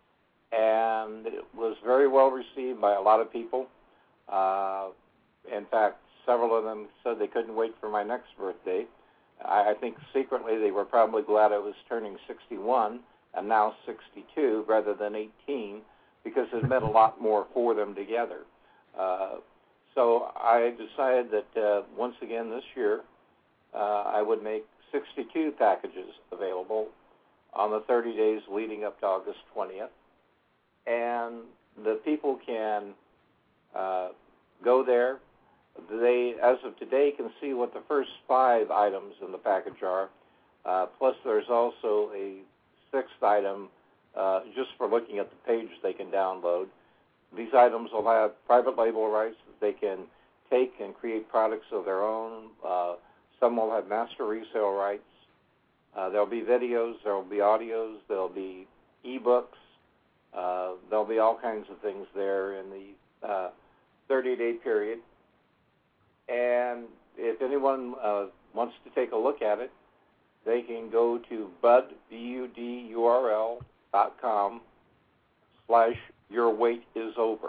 And it was very well received by a lot of people. Uh, in fact, several of them said they couldn't wait for my next birthday. I, I think secretly they were probably glad I was turning sixty-one and now sixty-two rather than eighteen, because it meant a lot more for them together. Uh, so I decided that uh, once again this year uh, I would make sixty-two packages available on the thirty days leading up to August twentieth. And the people can uh, go there. They, as of today, can see what the first five items in the package are. Uh, plus, there's also a sixth item uh, just for looking at the page they can download. These items will have private label rights that they can take and create products of their own. Uh, some will have master resale rights. Uh, there'll be videos, there'll be audios, there'll be e-books. Uh, there'll be all kinds of things there in the uh, thirty-day period. And if anyone uh, wants to take a look at it, they can go to bud, B U D U R L dot com slash your wait is over.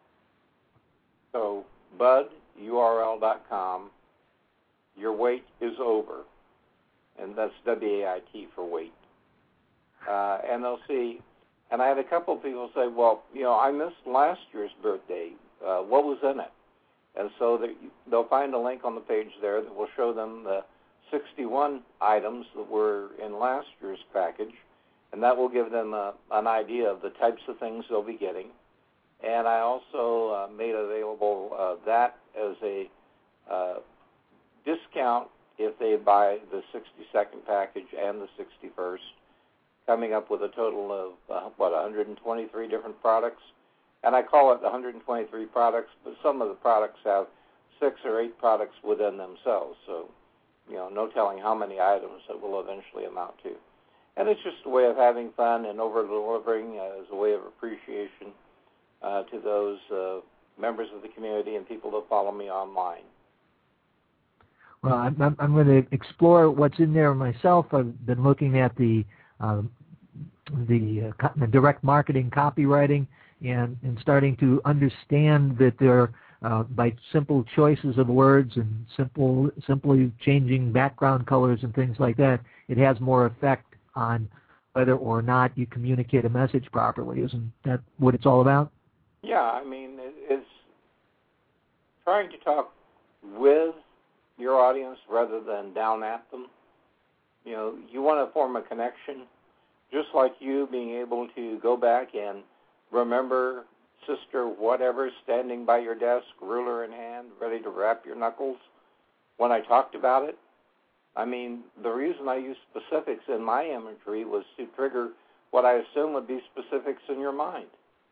So bud, U R L dot com, your wait is over. And that's W A I T for wait. Uh, and they'll see, and I had a couple of people say, well, you know, I missed last year's birthday. Uh, what was in it? And so they, they'll find a link on the page there that will show them the sixty-one items that were in last year's package, and that will give them a, an idea of the types of things they'll be getting. And I also uh, made available uh, that as a uh, discount if they buy the sixty-second package and the sixty-first, coming up with a total of, uh, what, one hundred twenty-three different products. And I call it one hundred twenty-three products, but some of the products have six or eight products within themselves. So, you know, no telling how many items it will eventually amount to. And it's just a way of having fun and over-delivering uh, as a way of appreciation uh, to those uh, members of the community and people that follow me online. Well, I'm, I'm going to explore what's in there myself. I've been looking at the uh, the, uh, the direct marketing copywriting and, and starting to understand that there, uh, by simple choices of words and simple simply changing background colors and things like that, it has more effect on whether or not you communicate a message properly. Isn't that what it's all about? Yeah, I mean, it, it's trying to talk with your audience rather than down at them. You know, you want to form a connection, just like you being able to go back and remember Sister whatever standing by your desk, ruler in hand, ready to wrap your knuckles when I talked about it. I mean, the reason I used specifics in my imagery was to trigger what I assume would be specifics in your mind.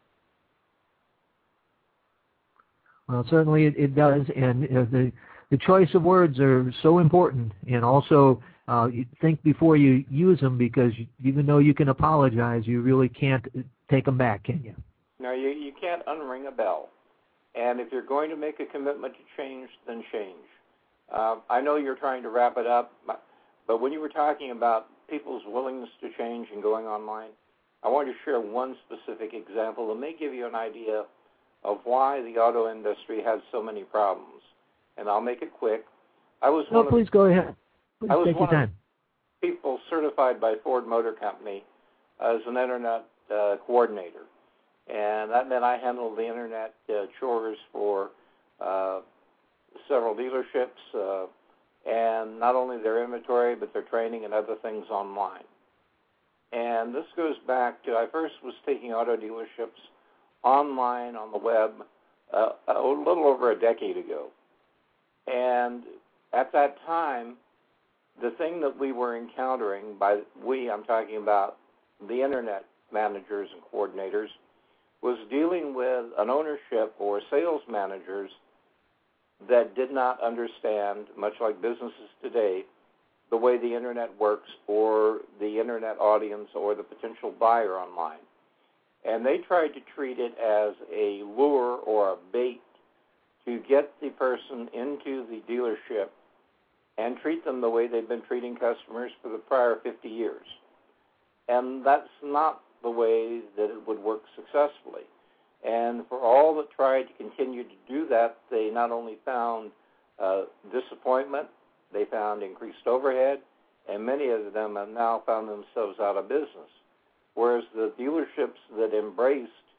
Well, certainly it, it does, and uh, the the choice of words are so important, and also uh, you think before you use them, because you, even though you can apologize, you really can't take them back, can you? No, you, you can't unring a bell. And if you're going to make a commitment to change, then change. Uh, I know you're trying to wrap it up, but when you were talking about people's willingness to change and going online, I want to share one specific example that may give you an idea of why the auto industry has so many problems. And I'll make it quick. I was no, one please of, go ahead. Please I was take one your time. Of people certified by Ford Motor Company as an internet uh, coordinator. And that meant I handled the internet uh, chores for uh, several dealerships, uh, and not only their inventory, but their training and other things online. And this goes back to, I first was taking auto dealerships online on the web uh, a little over a decade ago. And at that time, the thing that we were encountering, by we, I'm talking about the internet managers and coordinators, was dealing with an ownership or sales managers that did not understand, much like businesses today, the way the internet works or the internet audience or the potential buyer online. And they tried to treat it as a lure or a bait to get the person into the dealership and treat them the way they've been treating customers for the prior fifty years. And that's not the way that it would work successfully. And for all that tried to continue to do that, they not only found uh, disappointment, they found increased overhead, and many of them have now found themselves out of business. Whereas the dealerships that embraced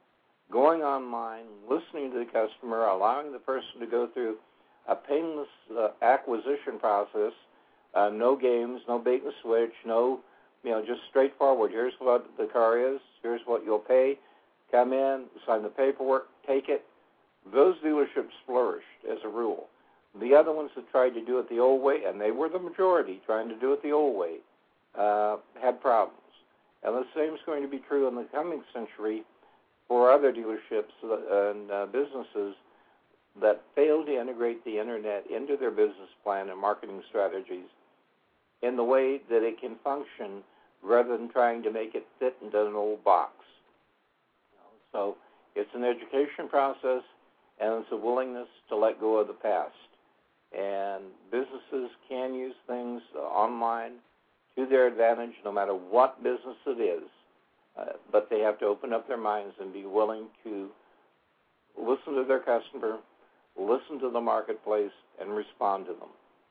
going online, listening to the customer, allowing the person to go through a painless uh, acquisition process, uh, no games, no bait and switch, no, you know, just straightforward. Here's what the car is. Here's what you'll pay. Come in, sign the paperwork, take it. Those dealerships flourished as a rule. The other ones that tried to do it the old way, and they were the majority trying to do it the old way, uh, had problems. And the same is going to be true in the coming century for other dealerships and uh, businesses that fail to integrate the Internet into their business plan and marketing strategies in the way that it can function rather than trying to make it fit into an old box. So it's an education process, and it's a willingness to let go of the past. And businesses can use things uh, online to their advantage, no matter what business it is. Uh, but they have to open up their minds and be willing to listen to their customer, listen to the marketplace, and respond to them.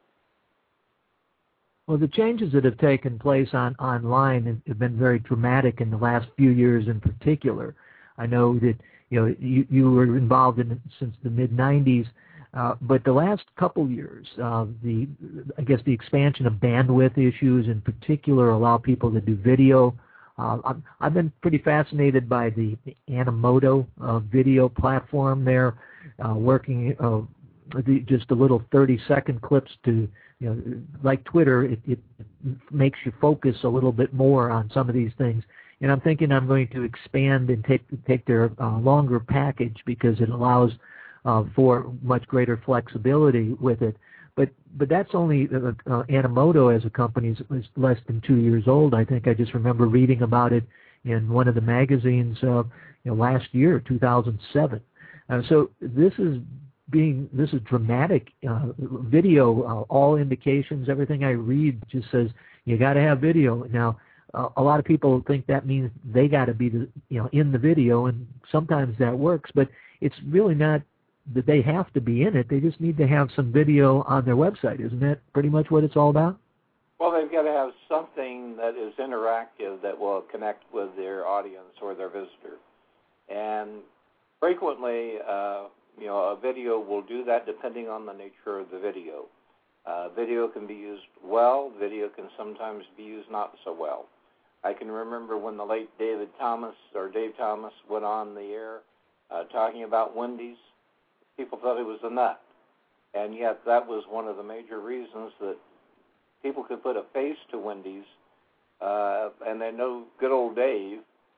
Well, the changes that have taken place on online have been very dramatic in the last few years in particular. I know that you know you, you were involved in it since the mid nineties, uh, but the last couple years, uh, the I guess the expansion of bandwidth issues in particular allow people to do video. Uh, I've, I've been pretty fascinated by the, the Animoto uh, video platform there, uh, working uh, the, just a little thirty-second clips to, you know, like Twitter, it, it makes you focus a little bit more on some of these things. And I'm thinking I'm going to expand and take take their uh, longer package because it allows uh, for much greater flexibility with it. But but that's only uh, uh, Animoto as a company is, is less than two years old. I think I just remember reading about it in one of the magazines uh, you know, last year, two thousand seven. Uh, so this is being this is dramatic uh, video. Uh, all indications, everything I read just says you got to have video now. Uh, a lot of people think that means they got to be the, you know, in the video, and sometimes that works, but it's really not that they have to be in it. They just need to have some video on their website. Isn't that pretty much what it's all about? Well, they've got to have something that is interactive that will connect with their audience or their visitor. And frequently, uh, you know, a video will do that depending on the nature of the video. Uh, video can be used well. Video can sometimes be used not so well. I can remember when the late David Thomas or Dave Thomas went on the air uh, talking about Wendy's. People thought he was a nut, and yet that was one of the major reasons that people could put a face to Wendy's, uh, and they know good old Dave,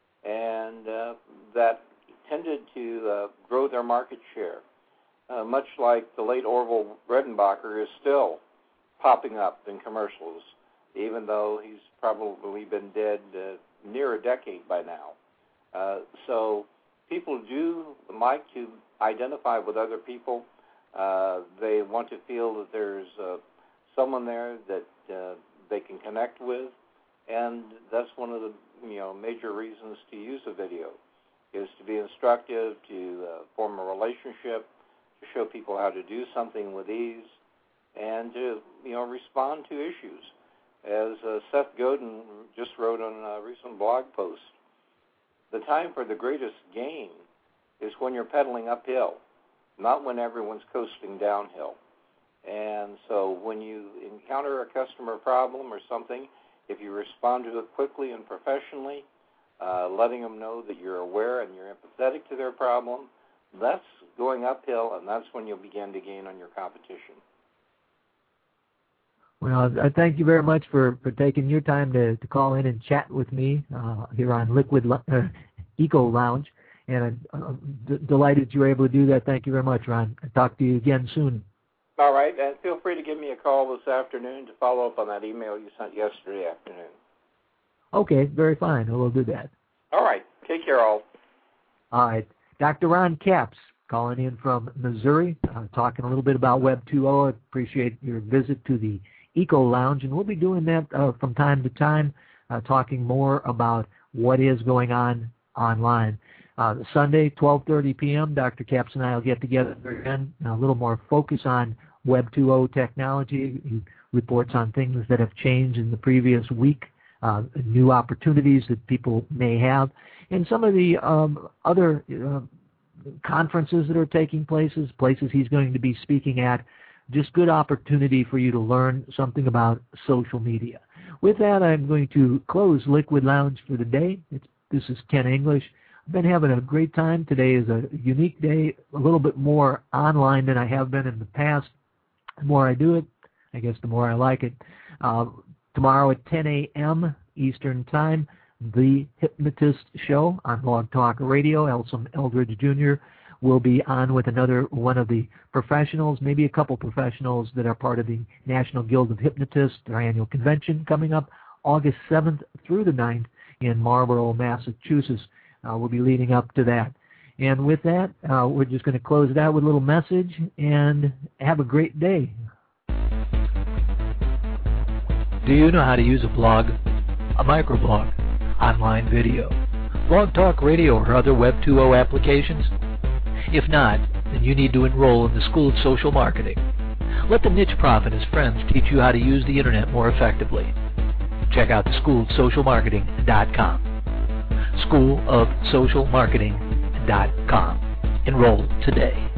and uh, that tended to uh, grow their market share, uh, much like the late Orville Redenbacher is still popping up in commercials, even though he's probably been dead uh, near a decade by now. Uh, so people do like to identify with other people. Uh, they want to feel that there's uh, someone there that uh, they can connect with, and that's one of the you know major reasons to use a video, is to be instructive, to uh, form a relationship, to show people how to do something with ease, and to you know respond to issues. As uh, Seth Godin just wrote on a recent blog post, the time for the greatest gain is when you're pedaling uphill, not when everyone's coasting downhill. And so when you encounter a customer problem or something, if you respond to it quickly and professionally, uh, letting them know that you're aware and you're empathetic to their problem, that's going uphill, and that's when you'll begin to gain on your competition. Well, I thank you very much for, for taking your time to, to call in and chat with me uh, here on Liquid uh, Eco Lounge. And I'm d- delighted you were able to do that. Thank you very much, Ron. I'll talk to you again soon. All right, and feel free to give me a call this afternoon to follow up on that email you sent yesterday afternoon. Okay, very fine. I will do that. All right. Take care, all. All right. Doctor Ron Capps calling in from Missouri, uh, talking a little bit about Web two point oh. I appreciate your visit to the Eco Lounge, and we'll be doing that uh, from time to time, uh, talking more about what is going on online. Uh, Sunday, twelve thirty p.m., Doctor Capps and I will get together again, a little more focus on Web two point oh technology. He reports on things that have changed in the previous week uh, new opportunities that people may have, and some of the um, other uh, conferences that are taking places, places he's going to be speaking at. Just good opportunity for you to learn something about social media. With that, I'm going to close Liquid Lounge for the day. It's, this is Ken English. I've been having a great time. Today is a unique day, a little bit more online than I have been in the past. The more I do it, I guess the more I like it. Uh, tomorrow at ten a.m. Eastern Time, The Hypnotist Show on Blog Talk Radio. Elsom Eldridge Junior will be on with another one of the professionals, maybe a couple professionals that are part of the National Guild of Hypnotists, their annual convention coming up August seventh through the ninth in Marlborough, Massachusetts. Uh, we'll be leading up to that. And with that, uh, we're just going to close it out with a little message, and have a great day. Do you know how to use a blog, a microblog, online video, Blog Talk Radio, or other Web two point oh applications? If not, then you need to enroll in the School of Social Marketing. Let the Niche Prof and his friends teach you how to use the Internet more effectively. Check out the school of social marketing dot com. school of social marketing dot com. Enroll today.